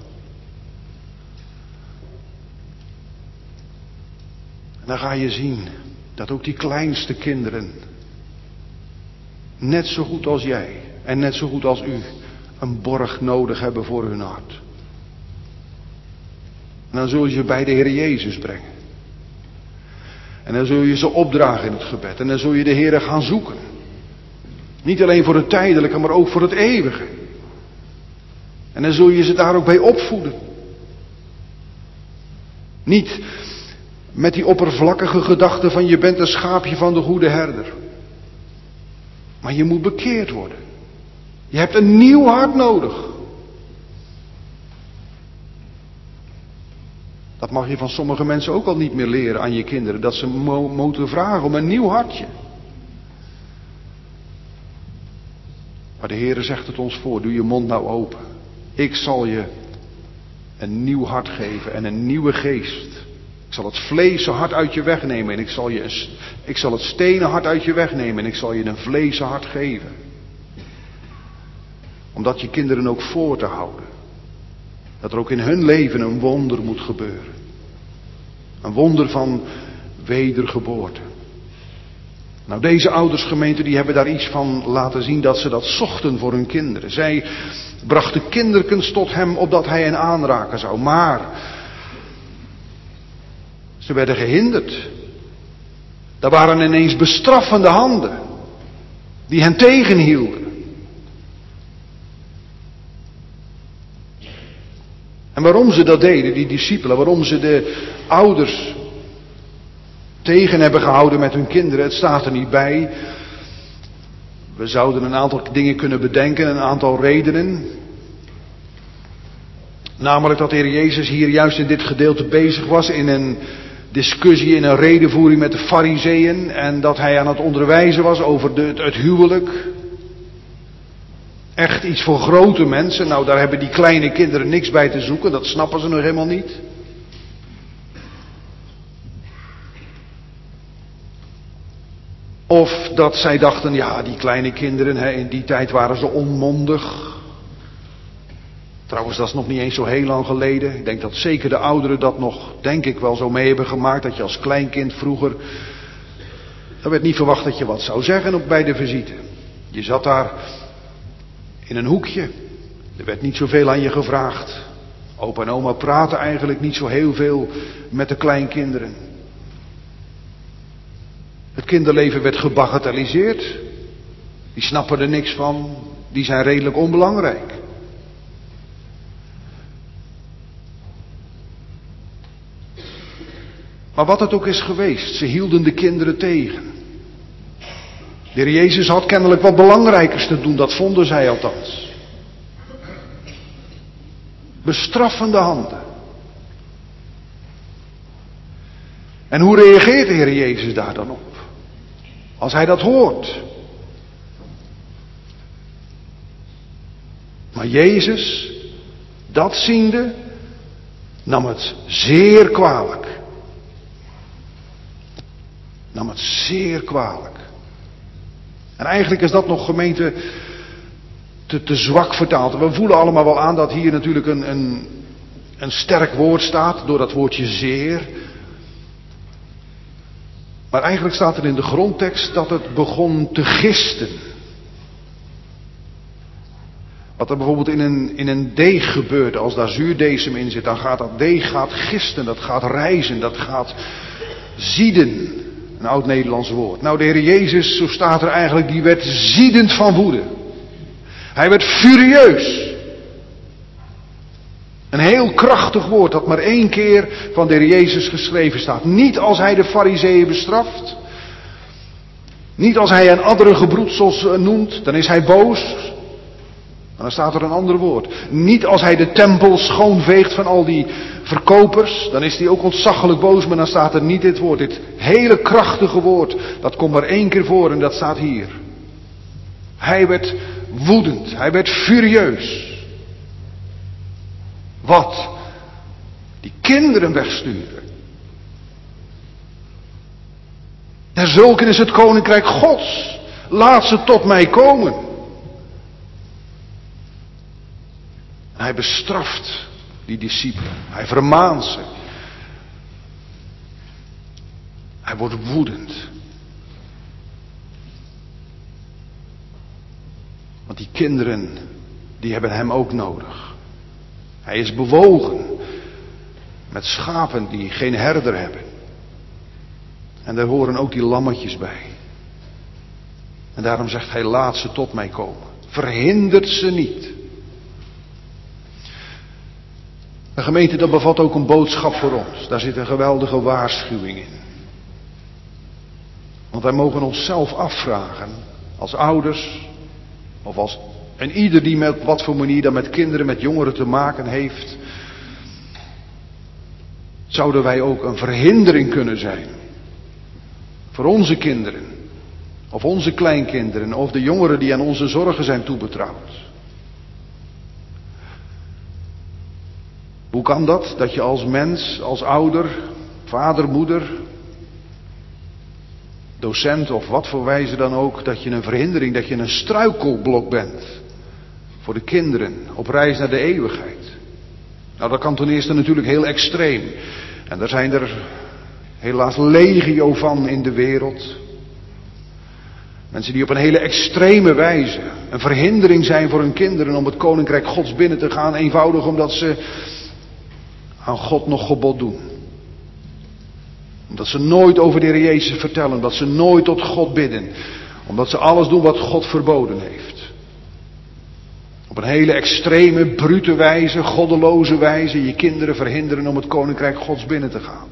En dan ga je zien dat ook die kleinste kinderen, net zo goed als jij en net zo goed als u, een borg nodig hebben voor hun hart. En dan zul je ze bij de Heer Jezus brengen. En dan zul je ze opdragen in het gebed. En dan zul je de Heer gaan zoeken. Niet alleen voor het tijdelijke, maar ook voor het eeuwige. En dan zul je ze daar ook bij opvoeden. Niet met die oppervlakkige gedachte van je bent een schaapje van de goede herder. Maar je moet bekeerd worden. Je hebt een nieuw hart nodig. Dat mag je van sommige mensen ook al niet meer leren aan je kinderen. Dat ze mo- moeten vragen om een nieuw hartje. Maar de Heere zegt het ons voor. Doe je mond nou open. Ik zal je een nieuw hart geven en een nieuwe geest. Ik zal het vleesen hart uit je wegnemen. En ik zal, je een, ik zal het stenen hart uit je wegnemen. En ik zal je een vleesen hart geven. Om dat je kinderen ook voor te houden. Dat er ook in hun leven een wonder moet gebeuren. Een wonder van wedergeboorte. Nou, deze oudersgemeenten die hebben daar iets van laten zien dat ze dat zochten voor hun kinderen. Zij brachten kinderkens tot hem opdat hij hen aanraken zou. Maar ze werden gehinderd. Er waren ineens bestraffende handen die hen tegenhielden. En waarom ze dat deden, die discipelen, waarom ze de ouders tegen hebben gehouden met hun kinderen, het staat er niet bij. We zouden een aantal dingen kunnen bedenken, een aantal redenen. Namelijk dat de Heer Jezus hier juist in dit gedeelte bezig was in een discussie, in een redenvoering met de Farizeeën. En dat hij aan het onderwijzen was over de, het huwelijk. Echt iets voor grote mensen. Nou, daar hebben die kleine kinderen niks bij te zoeken. Dat snappen ze nog helemaal niet. Of dat zij dachten, ja, die kleine kinderen, hè, in die tijd waren ze onmondig. Trouwens, dat is nog niet eens zo heel lang geleden. Ik denk dat zeker de ouderen dat nog, denk ik wel, zo mee hebben gemaakt. Dat je als kleinkind vroeger, er werd niet verwacht dat je wat zou zeggen op bij de visite. Je zat daar in een hoekje. Er werd niet zoveel aan je gevraagd. Opa en oma praten eigenlijk niet zo heel veel met de kleinkinderen. Het kinderleven werd gebagatelliseerd. Die snappen er niks van. Die zijn redelijk onbelangrijk. Maar wat het ook is geweest, ze hielden de kinderen tegen. De Heer Jezus had kennelijk wat belangrijkers te doen, dat vonden zij althans. Bestraffende handen. En hoe reageert de Heer Jezus daar dan op? Als hij dat hoort. Maar Jezus, dat ziende, nam het zeer kwalijk. Nam het zeer kwalijk. En eigenlijk is dat nog, gemeente, te, te zwak vertaald. We voelen allemaal wel aan dat hier natuurlijk een, een, een sterk woord staat, door dat woordje zeer. Maar eigenlijk staat er in de grondtekst dat het begon te gisten. Wat er bijvoorbeeld in een, in een deeg gebeurt, als daar zuurdesem in zit, dan gaat dat deeg gaat gisten, dat gaat rijzen, dat gaat zieden. Een oud Nederlands woord. Nou, de Heer Jezus, zo staat er eigenlijk, die werd ziedend van woede. Hij werd furieus. Een heel krachtig woord dat maar één keer van de Heer Jezus geschreven staat. Niet als hij de Farizeeën bestraft. Niet als hij een andere gebroedsels noemt, dan is hij boos. Maar dan staat er een ander woord. Niet als hij de tempel schoonveegt van al die verkopers, dan is hij ook ontzaglijk boos, maar dan staat er niet dit woord. Dit hele krachtige woord, dat komt maar één keer voor en dat staat hier. Hij werd woedend, hij werd furieus. Wat? Die kinderen wegsturen. Derzulken is het koninkrijk Gods. Laat ze tot mij komen. Hij bestraft die discipelen. Hij vermaant ze. Hij wordt woedend. Want die kinderen, die hebben hem ook nodig. Hij is bewogen met schapen die geen herder hebben. En daar horen ook die lammetjes bij. En daarom zegt hij, laat ze tot mij komen. Verhindert ze niet. Een gemeente, dat bevat ook een boodschap voor ons. Daar zit een geweldige waarschuwing in. Want wij mogen onszelf afvragen, als ouders, of als en ieder die met wat voor manier dan met kinderen, met jongeren te maken heeft, zouden wij ook een verhindering kunnen zijn. Voor onze kinderen, of onze kleinkinderen, of de jongeren die aan onze zorgen zijn toebetrouwd. Hoe kan dat? Dat je als mens, als ouder, vader, moeder, docent of wat voor wijze dan ook, dat je een verhindering, dat je een struikelblok bent voor de kinderen op reis naar de eeuwigheid. Nou, dat kan ten eerste natuurlijk heel extreem. En daar zijn er helaas legio van in de wereld. Mensen die op een hele extreme wijze een verhindering zijn voor hun kinderen om het koninkrijk Gods binnen te gaan, eenvoudig omdat ze aan God nog gebod doen. Omdat ze nooit over de Heer Jezus vertellen, omdat ze nooit tot God bidden. Omdat ze alles doen wat God verboden heeft. Op een hele extreme, brute wijze, goddeloze wijze je kinderen verhinderen om het koninkrijk Gods binnen te gaan.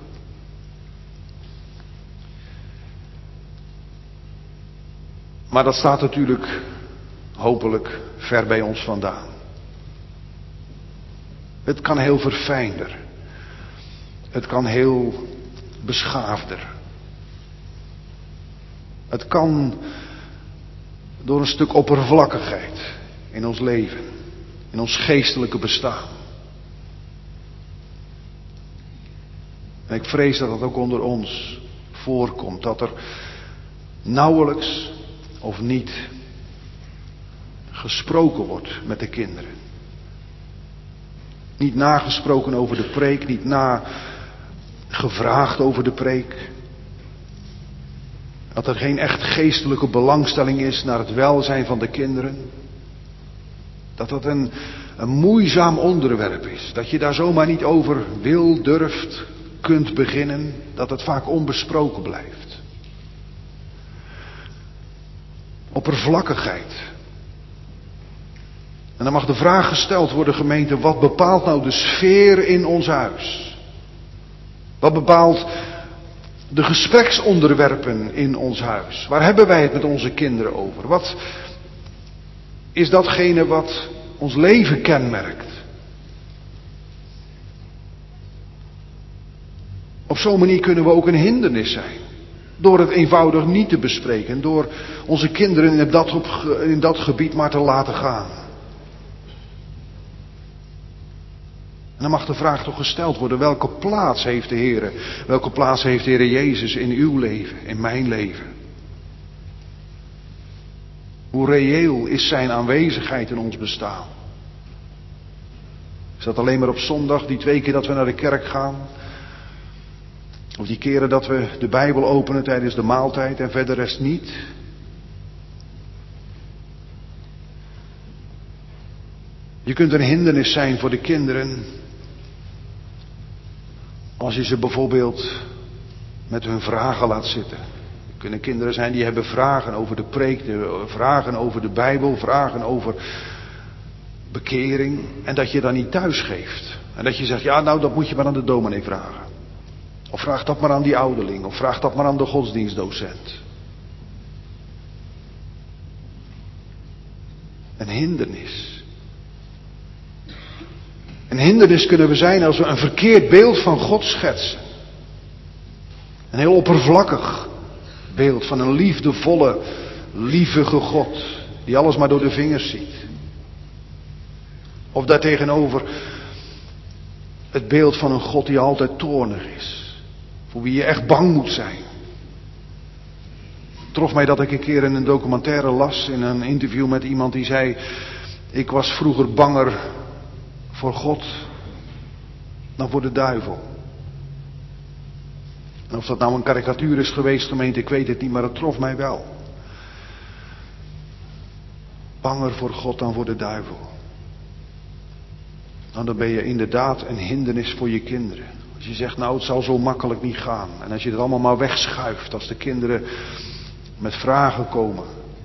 Maar dat staat natuurlijk, hopelijk, ver bij ons vandaan. Het kan heel verfijnder. Het kan heel beschaafder. Het kan door een stuk oppervlakkigheid in ons leven, in ons geestelijke bestaan. En ik vrees dat dat ook onder ons voorkomt, dat er nauwelijks of niet gesproken wordt met de kinderen. Niet nagesproken over de preek, niet nagevraagd over de preek. Dat er geen echt geestelijke belangstelling is naar het welzijn van de kinderen. Dat dat een, een moeizaam onderwerp is. Dat je daar zomaar niet over wil, durft, kunt beginnen. Dat het vaak onbesproken blijft. Oppervlakkigheid. En dan mag de vraag gesteld worden, gemeente, wat bepaalt nou de sfeer in ons huis? Wat bepaalt De gespreksonderwerpen in ons huis. Waar hebben wij het met onze kinderen over? Wat is datgene wat ons leven kenmerkt? Op zo'n manier kunnen we ook een hindernis zijn. Door het eenvoudig niet te bespreken. Door onze kinderen in dat, op, in dat gebied maar te laten gaan. En dan mag de vraag toch gesteld worden. Welke plaats heeft de Heer? Welke plaats heeft de Heer Jezus in uw leven? In mijn leven? Hoe reëel is zijn aanwezigheid in ons bestaan? Is dat alleen maar op zondag, die twee keer dat we naar de kerk gaan? Of die keren dat we de Bijbel openen tijdens de maaltijd en verder rest niet? Je kunt een hindernis zijn voor de kinderen als je ze bijvoorbeeld met hun vragen laat zitten. Er kunnen kinderen zijn die hebben vragen over de preek, vragen over de Bijbel, vragen over bekering. En dat je dat niet thuis geeft. En dat je zegt, ja nou dat moet je maar aan de dominee vragen. Of vraag dat maar aan die ouderling. Of vraag dat maar aan de godsdienstdocent. Een hindernis. Een hindernis kunnen we zijn als we een verkeerd beeld van God schetsen. Een heel oppervlakkig beeld van een liefdevolle, lievige God. Die alles maar door de vingers ziet. Of daartegenover het beeld van een God die altijd toornig is. Voor wie je echt bang moet zijn. Het trof mij dat ik een keer in een documentaire las. In een interview met iemand die zei. Ik was vroeger banger voor God dan voor de duivel. En of dat nou een karikatuur is geweest, gemeente, ik weet het niet, maar het trof mij wel. Banger voor God dan voor de duivel. Nou, dan ben je inderdaad een hindernis voor je kinderen. Als je zegt, nou het zal zo makkelijk niet gaan. En als je het allemaal maar wegschuift, als de kinderen met vragen komen.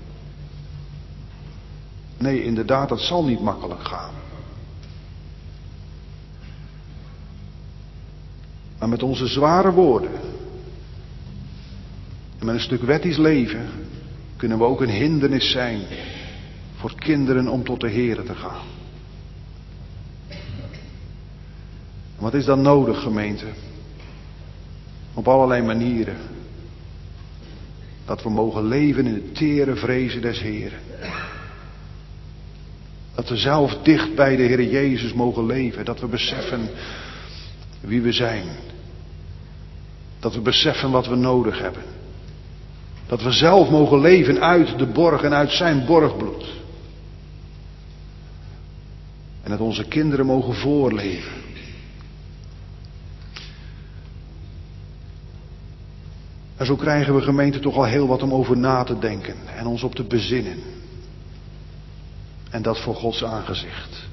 Nee, inderdaad, het zal niet makkelijk gaan. Maar met onze zware woorden en met een stuk wettisch leven kunnen we ook een hindernis zijn voor kinderen om tot de Heere te gaan. En wat is dan nodig, gemeente? Op allerlei manieren. Dat we mogen leven in de tere vrezen des Heeren. Dat we zelf dicht bij de Heer Jezus mogen leven. Dat we beseffen wie we zijn. Dat we beseffen wat we nodig hebben. Dat we zelf mogen leven uit de borg en uit zijn borgbloed. En dat onze kinderen mogen voorleven. En zo krijgen we, gemeente, toch al heel wat om over na te denken. En ons op te bezinnen. En dat voor Gods aangezicht.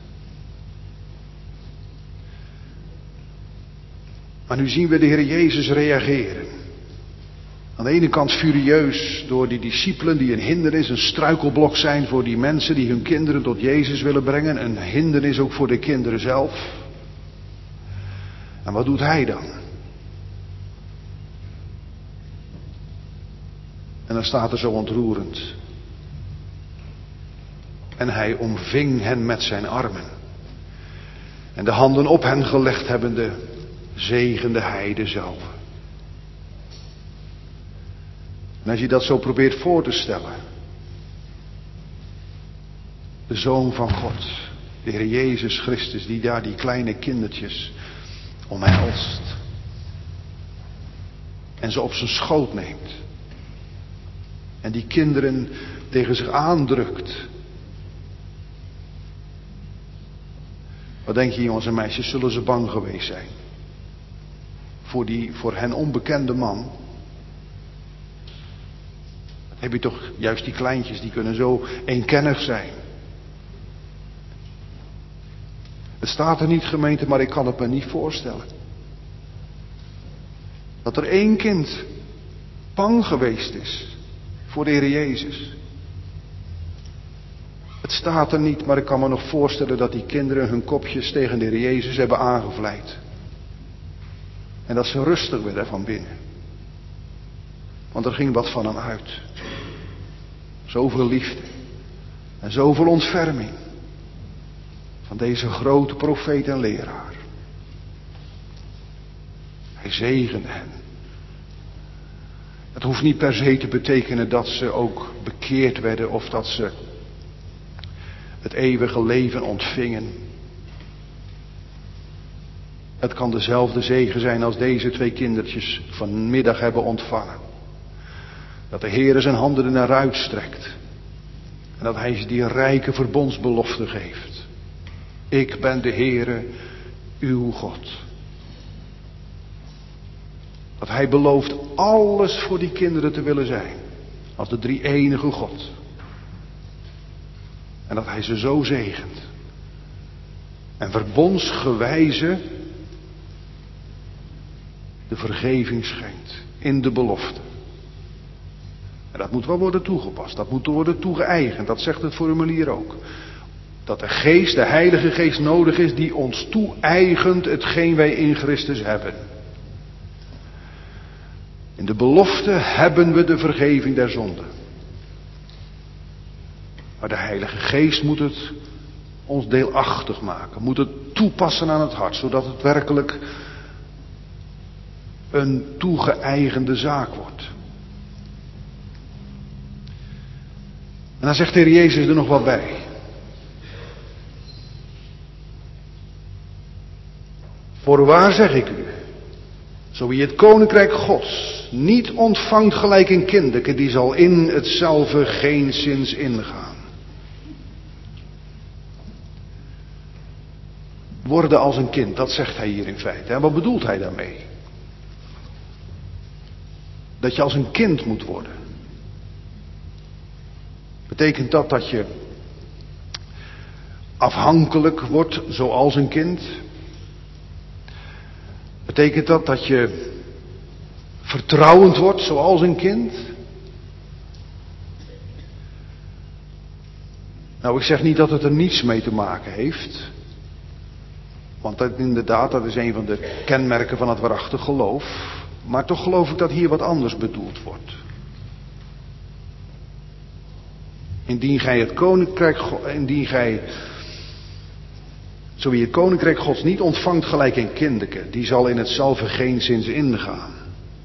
Maar nu zien we de Heer Jezus reageren. Aan de ene kant furieus door die discipelen die een hindernis, een struikelblok zijn voor die mensen die hun kinderen tot Jezus willen brengen. Een hindernis ook voor de kinderen zelf. En wat doet hij dan? En dan staat er zo ontroerend. En hij omving hen met zijn armen. En de handen op hen gelegd hebbende, zegende hij dezelve. En als je dat zo probeert voor te stellen. De Zoon van God, de Heer Jezus Christus, die daar die kleine kindertjes omhelst. En ze op zijn schoot neemt. En die kinderen tegen zich aandrukt. Wat denk je, jongens en meisjes, zullen ze bang geweest zijn? Voor die voor hen onbekende man. Heb je toch juist die kleintjes, die kunnen zo eenkennig zijn. Het staat er niet, gemeente, maar ik kan het me niet voorstellen. Dat er één kind bang geweest is voor de Heer Jezus. Het staat er niet, maar ik kan me nog voorstellen dat die kinderen hun kopjes tegen de Heer Jezus hebben aangevleid. En dat ze rustig werden van binnen. Want er ging wat van hem uit. Zoveel liefde. En zoveel ontferming. Van deze grote profeet en leraar. Hij zegende hen. Het hoeft niet per se te betekenen dat ze ook bekeerd werden of dat ze het eeuwige leven ontvingen. Het kan dezelfde zegen zijn als deze twee kindertjes vanmiddag hebben ontvangen. Dat de Heer zijn handen er naar uitstrekt. En dat hij ze die rijke verbondsbelofte geeft. Ik ben de Heere, uw God. Dat hij belooft alles voor die kinderen te willen zijn. Als de drie enige God. En dat hij ze zo zegent. En verbondsgewijze de vergeving schenkt. In de belofte. En dat moet wel worden toegepast. Dat moet worden toegeëigend. Dat zegt het formulier ook. Dat de geest, de heilige geest nodig is die ons toe-eigent hetgeen wij in Christus hebben. In de belofte hebben we de vergeving der zonden. Maar de heilige geest moet het ons deelachtig maken. Moet het toepassen aan het hart. Zodat het werkelijk een toegeëigende zaak wordt. En dan zegt de Heer Jezus er nog wat bij. Voorwaar zeg ik u, zo wie het koninkrijk Gods niet ontvangt gelijk een kinderke, die zal in hetzelfde geenszins ingaan. Worden als een kind, dat zegt hij hier in feite. En wat bedoelt hij daarmee? Dat je als een kind moet worden. Betekent dat dat je afhankelijk wordt zoals een kind? Betekent dat dat je vertrouwend wordt zoals een kind? Nou, ik zeg niet dat het er niets mee te maken heeft. Want dat, inderdaad, dat is een van de kenmerken van het waarachtig geloof. Maar toch geloof ik dat hier wat anders bedoeld wordt. Indien gij het koninkrijk, indien gij, zo wie het koninkrijk Gods niet ontvangt gelijk een kinderke, die zal in hetzelfde geenszins ingaan.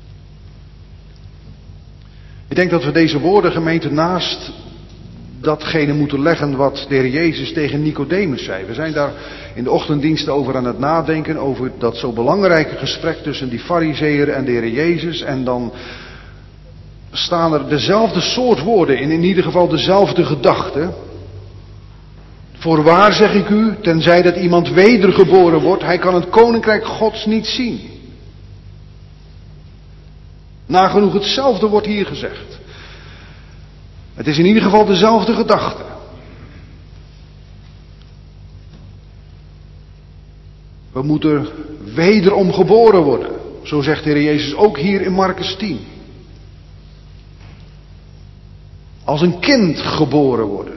Ik denk dat we deze woorden, gemeente, naast datgene moeten leggen wat de Heer Jezus tegen Nicodemus zei. We zijn daar in de ochtenddiensten over aan het nadenken, over dat zo belangrijke gesprek tussen die farizeeër en de Heer Jezus. En dan staan er dezelfde soort woorden in, in ieder geval dezelfde gedachten. Voorwaar zeg ik u, tenzij dat iemand wedergeboren wordt, hij kan het koninkrijk Gods niet zien. Nagenoeg hetzelfde wordt hier gezegd. Het is in ieder geval dezelfde gedachte. We moeten wederom geboren worden. Zo zegt de Heer Jezus ook hier in Markus tien. Als een kind geboren worden.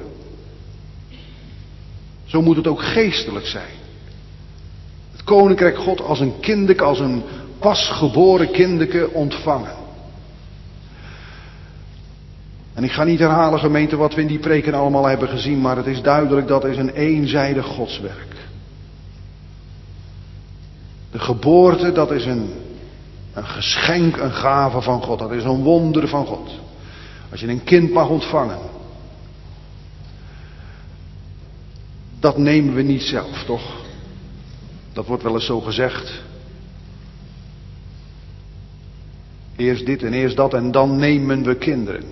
Zo moet het ook geestelijk zijn. Het koninkrijk God als een kindeke, als een pasgeboren kindeke ontvangen. En ik ga niet herhalen, gemeente, wat we in die preken allemaal hebben gezien, maar het is duidelijk dat is een eenzijdig godswerk. De geboorte, dat is een, een geschenk, een gave van God. Dat is een wonder van God. Als je een kind mag ontvangen. Dat nemen we niet zelf, toch? Dat wordt wel eens zo gezegd. Eerst dit en eerst dat en dan nemen we kinderen.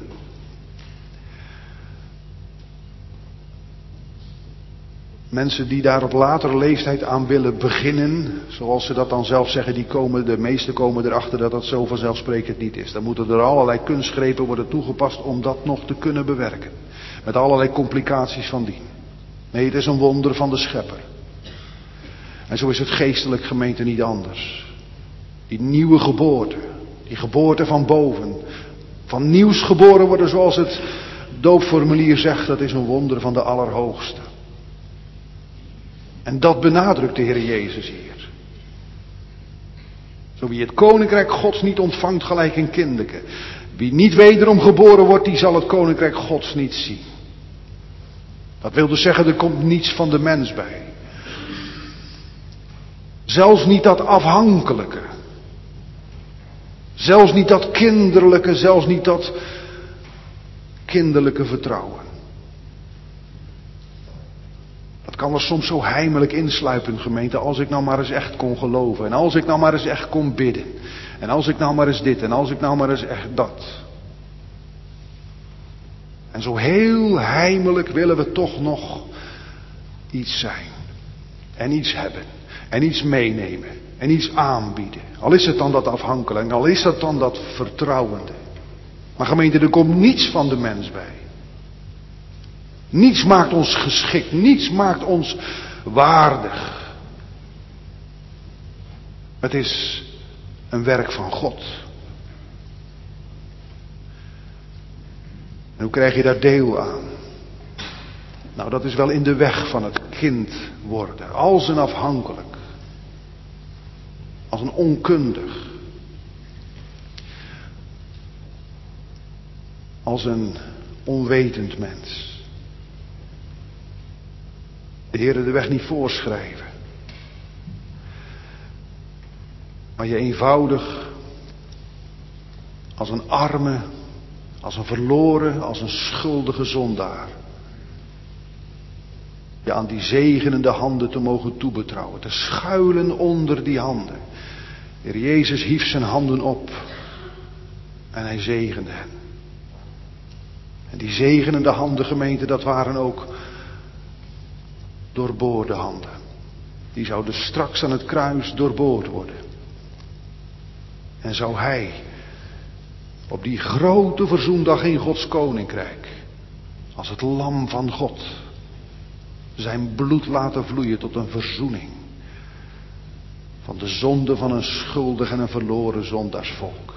Mensen die daar op latere leeftijd aan willen beginnen, zoals ze dat dan zelf zeggen, die komen, de meesten komen erachter dat dat zo vanzelfsprekend niet is. Dan moeten er allerlei kunstgrepen worden toegepast om dat nog te kunnen bewerken. Met allerlei complicaties van dien. Nee, het is een wonder van de Schepper. En zo is het geestelijk, gemeente, niet anders. Die nieuwe geboorte, die geboorte van boven, van nieuws geboren worden zoals het doopformulier zegt, dat is een wonder van de Allerhoogste. En dat benadrukt de Heer Jezus hier. Zo wie het koninkrijk Gods niet ontvangt gelijk een kinderke. Wie niet wederom geboren wordt, die zal het koninkrijk Gods niet zien. Dat wil dus zeggen, er komt niets van de mens bij. Zelfs niet dat afhankelijke. Zelfs niet dat kinderlijke, zelfs niet dat kinderlijke vertrouwen. Dat kan er soms zo heimelijk insluipen, gemeente, als ik nou maar eens echt kon geloven. En als ik nou maar eens echt kon bidden. En als ik nou maar eens dit en als ik nou maar eens echt dat. En zo heel heimelijk willen we toch nog iets zijn. En iets hebben. En iets meenemen. En iets aanbieden. Al is het dan dat afhankelijk. Al is het dan dat vertrouwende. Maar gemeente, er komt niets van de mens bij. Niets maakt ons geschikt. Niets maakt ons waardig. Het is een werk van God. En hoe krijg je daar deel aan? Nou, dat is wel in de weg van het kind worden. Als een afhankelijk. Als een onkundig. Als een onwetend mens. De Heere de weg niet voorschrijven. Maar je eenvoudig als een arme, als een verloren, als een schuldige zondaar. Je aan die zegenende handen te mogen toebetrouwen. Te schuilen onder die handen. De Heer Jezus hief zijn handen op. En hij zegende hen. En die zegenende handen, gemeente, dat waren ook doorboorde handen. Die zouden straks aan het kruis doorboord worden. En zou hij op die grote verzoendag in Gods koninkrijk, als het lam van God, zijn bloed laten vloeien tot een verzoening van de zonde van een schuldig en een verloren zondaarsvolk.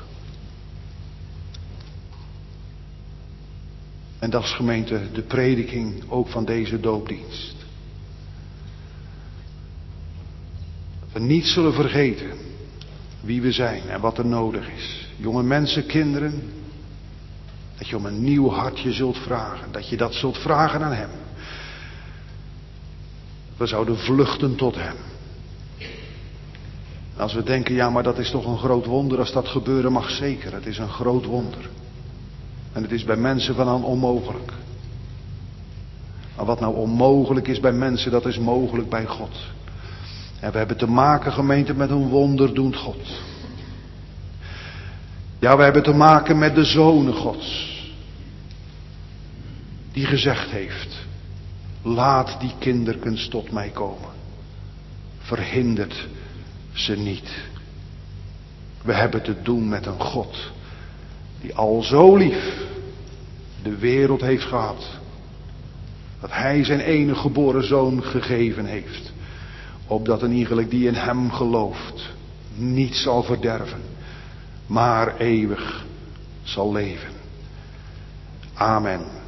En dat is, gemeente, de prediking ook van deze doopdienst. Dat we niet zullen vergeten wie we zijn en wat er nodig is. Jonge mensen, kinderen, dat je om een nieuw hartje zult vragen. Dat je dat zult vragen aan hem. We zouden vluchten tot hem. En als we denken, ja, maar dat is toch een groot wonder. Als dat gebeuren mag, zeker. Het is een groot wonder. En het is bij mensen van aan onmogelijk. Maar wat nou onmogelijk is bij mensen, dat is mogelijk bij God. En we hebben te maken, gemeente, met een wonderdoend God. Ja, we hebben te maken met de Zonen Gods. Die gezegd heeft, laat die kinderkens tot mij komen. Verhindert ze niet. We hebben te doen met een God die al zo lief de wereld heeft gehad. Dat hij zijn enige geboren zoon gegeven heeft. Opdat een iegelijk die in hem gelooft niet zal verderven. Maar eeuwig zal leven. Amen.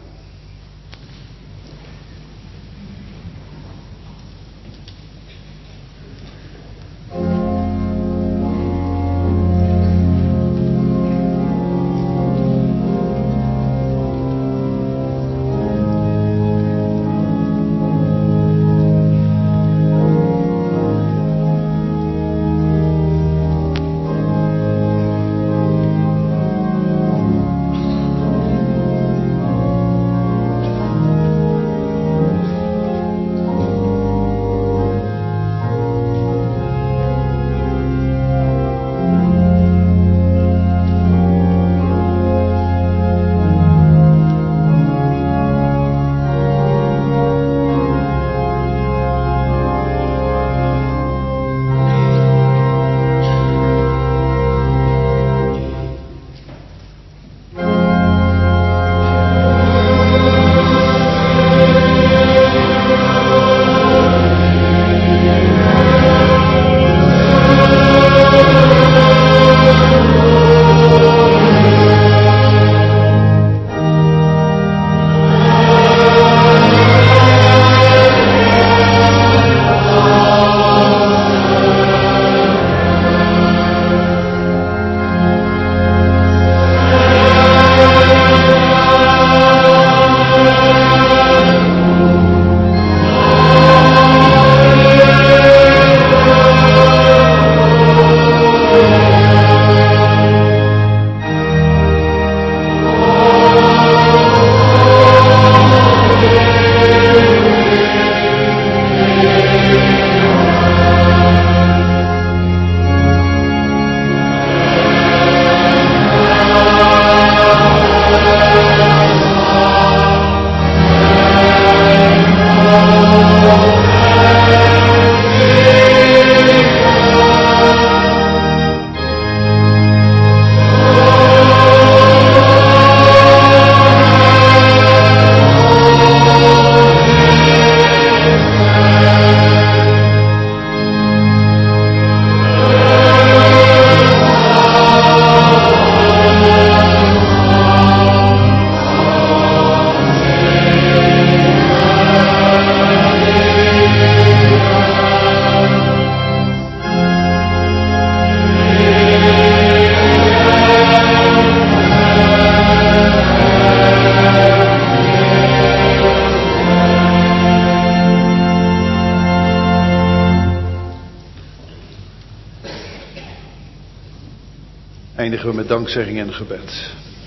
eindigen we met dankzegging en gebed.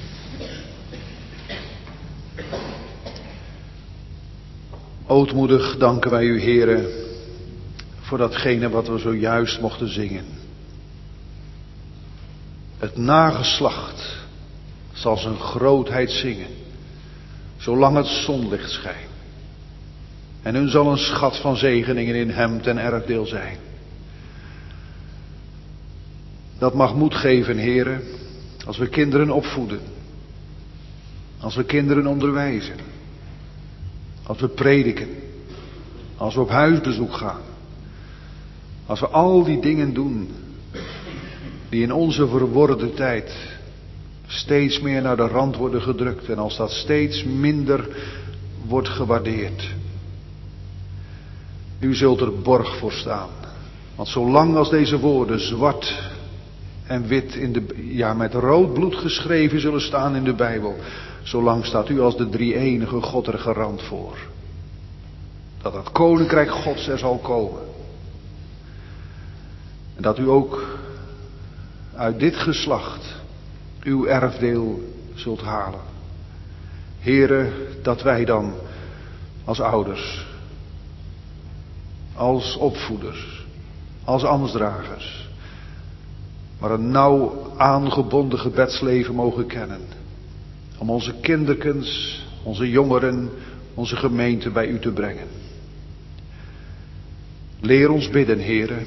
Ootmoedig danken wij u, Heere, voor datgene wat we zojuist mochten zingen. Het nageslacht zal zijn grootheid zingen, zolang het zonlicht schijnt. En hun zal een schat van zegeningen in hem ten erfdeel zijn. Dat mag moed geven, Heere, als we kinderen opvoeden. Als we kinderen onderwijzen. Als we prediken. Als we op huisbezoek gaan. Als we al die dingen doen die in onze verworde tijd steeds meer naar de rand worden gedrukt. En als dat steeds minder wordt gewaardeerd. U zult er borg voor staan. Want zolang als deze woorden zwart en wit in de, ja, met rood bloed geschreven zullen staan in de Bijbel, zolang staat u als de drie-enige God er garant voor. Dat het koninkrijk Gods er zal komen. En dat u ook uit dit geslacht uw erfdeel zult halen. Heere, dat wij dan als ouders, als opvoeders, als ambtsdragers, maar een nauw aangebonden gebedsleven mogen kennen. Om onze kinderkens, onze jongeren, onze gemeente bij u te brengen. Leer ons bidden, Heere.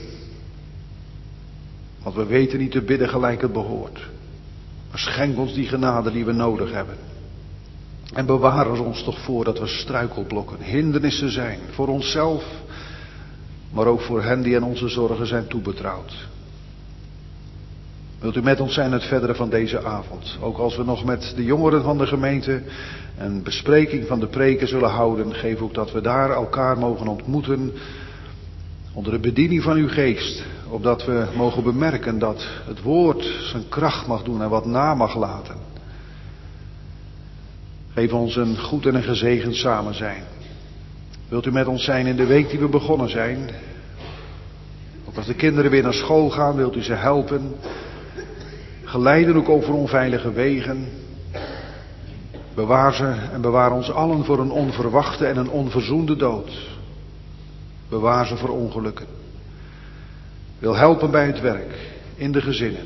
Want we weten niet te bidden gelijk het behoort. Maar schenk ons die genade die we nodig hebben. En bewaar ons toch voor dat we struikelblokken, hindernissen zijn. Voor onszelf, maar ook voor hen die aan onze zorgen zijn toebetrouwd. Wilt u met ons zijn in het verdere van deze avond. Ook als we nog met de jongeren van de gemeente een bespreking van de preken zullen houden. Geef ook dat we daar elkaar mogen ontmoeten. Onder de bediening van uw geest. Opdat we mogen bemerken dat het woord zijn kracht mag doen en wat na mag laten. Geef ons een goed en een gezegend samen zijn. Wilt u met ons zijn in de week die we begonnen zijn. Ook als de kinderen weer naar school gaan, wilt u ze helpen. Geleiden ook over onveilige wegen. Bewaar ze en bewaar ons allen voor een onverwachte en een onverzoende dood. Bewaar ze voor ongelukken. Wil helpen bij het werk, in de gezinnen.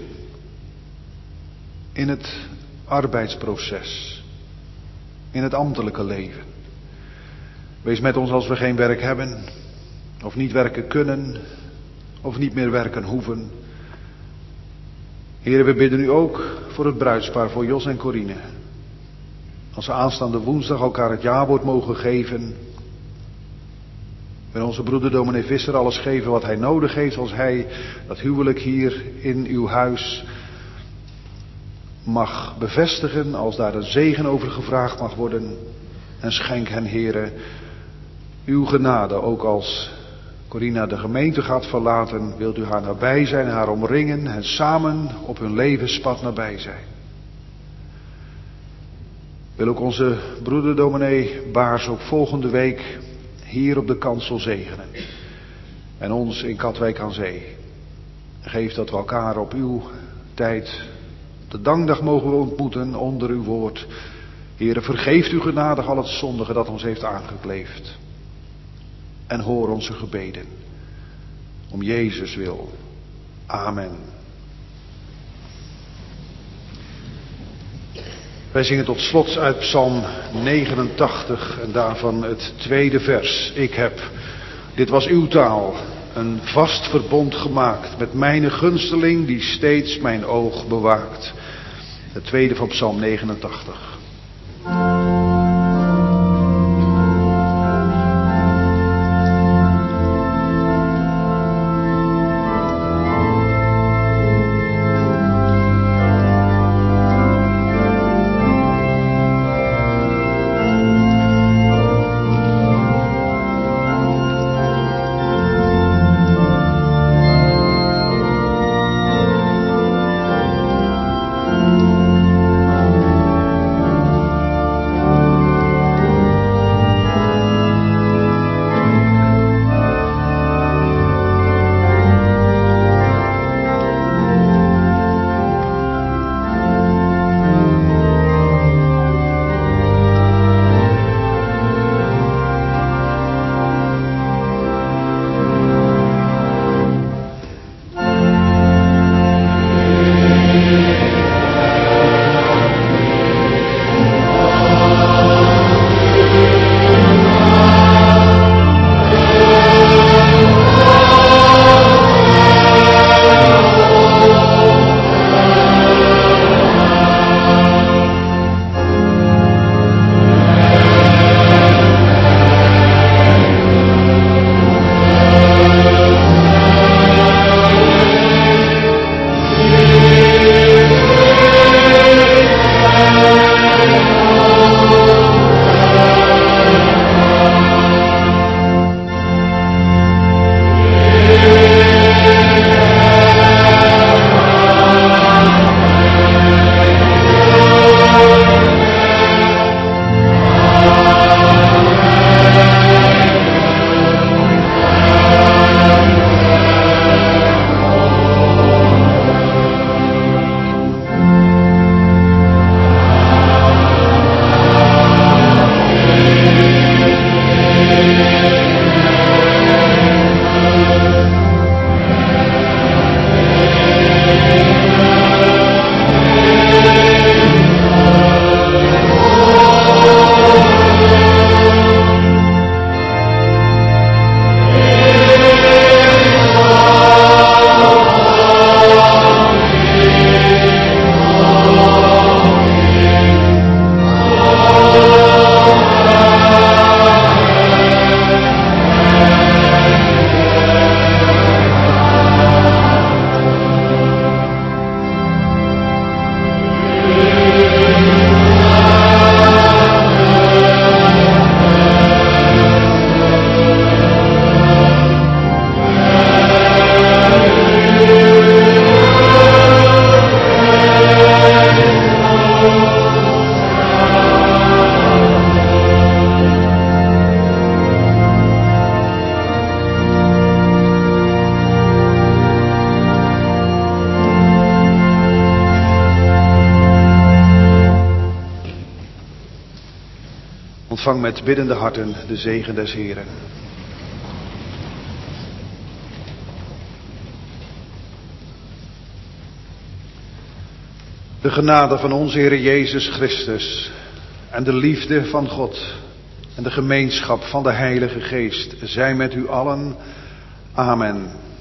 In het arbeidsproces. In het ambtelijke leven. Wees met ons als we geen werk hebben. Of niet werken kunnen. Of niet meer werken hoeven. Heren, we bidden u ook voor het bruidspaar, voor Jos en Corine. Als ze aanstaande woensdag elkaar het jawoord mogen geven. Wil onze broeder dominee Visser alles geven wat hij nodig heeft als hij dat huwelijk hier in uw huis mag bevestigen. Als daar een zegen over gevraagd mag worden. En schenk hen, heren, uw genade. Ook als Corina de gemeente gaat verlaten, wilt u haar nabij zijn, haar omringen en samen op hun levenspad nabij zijn. Wil ook onze broeder dominee Baars ook volgende week hier op de kansel zegenen. En ons in Katwijk aan Zee. Geef dat we elkaar op uw tijd, op de dankdag mogen we ontmoeten onder uw woord. Heere, vergeeft u genadig al het zondige dat ons heeft aangekleefd. En hoor onze gebeden. Om Jezus wil. Amen. Wij zingen tot slot uit Psalm negenentachtig en daarvan het tweede vers. Ik heb, dit was uw taal, een vast verbond gemaakt met mijn gunsteling die steeds mijn oog bewaakt. Het tweede van Psalm negenentachtig. Ontvang met biddende harten de zegen des Heren. De genade van onze Heer Jezus Christus en de liefde van God en de gemeenschap van de Heilige Geest zij met u allen. Amen.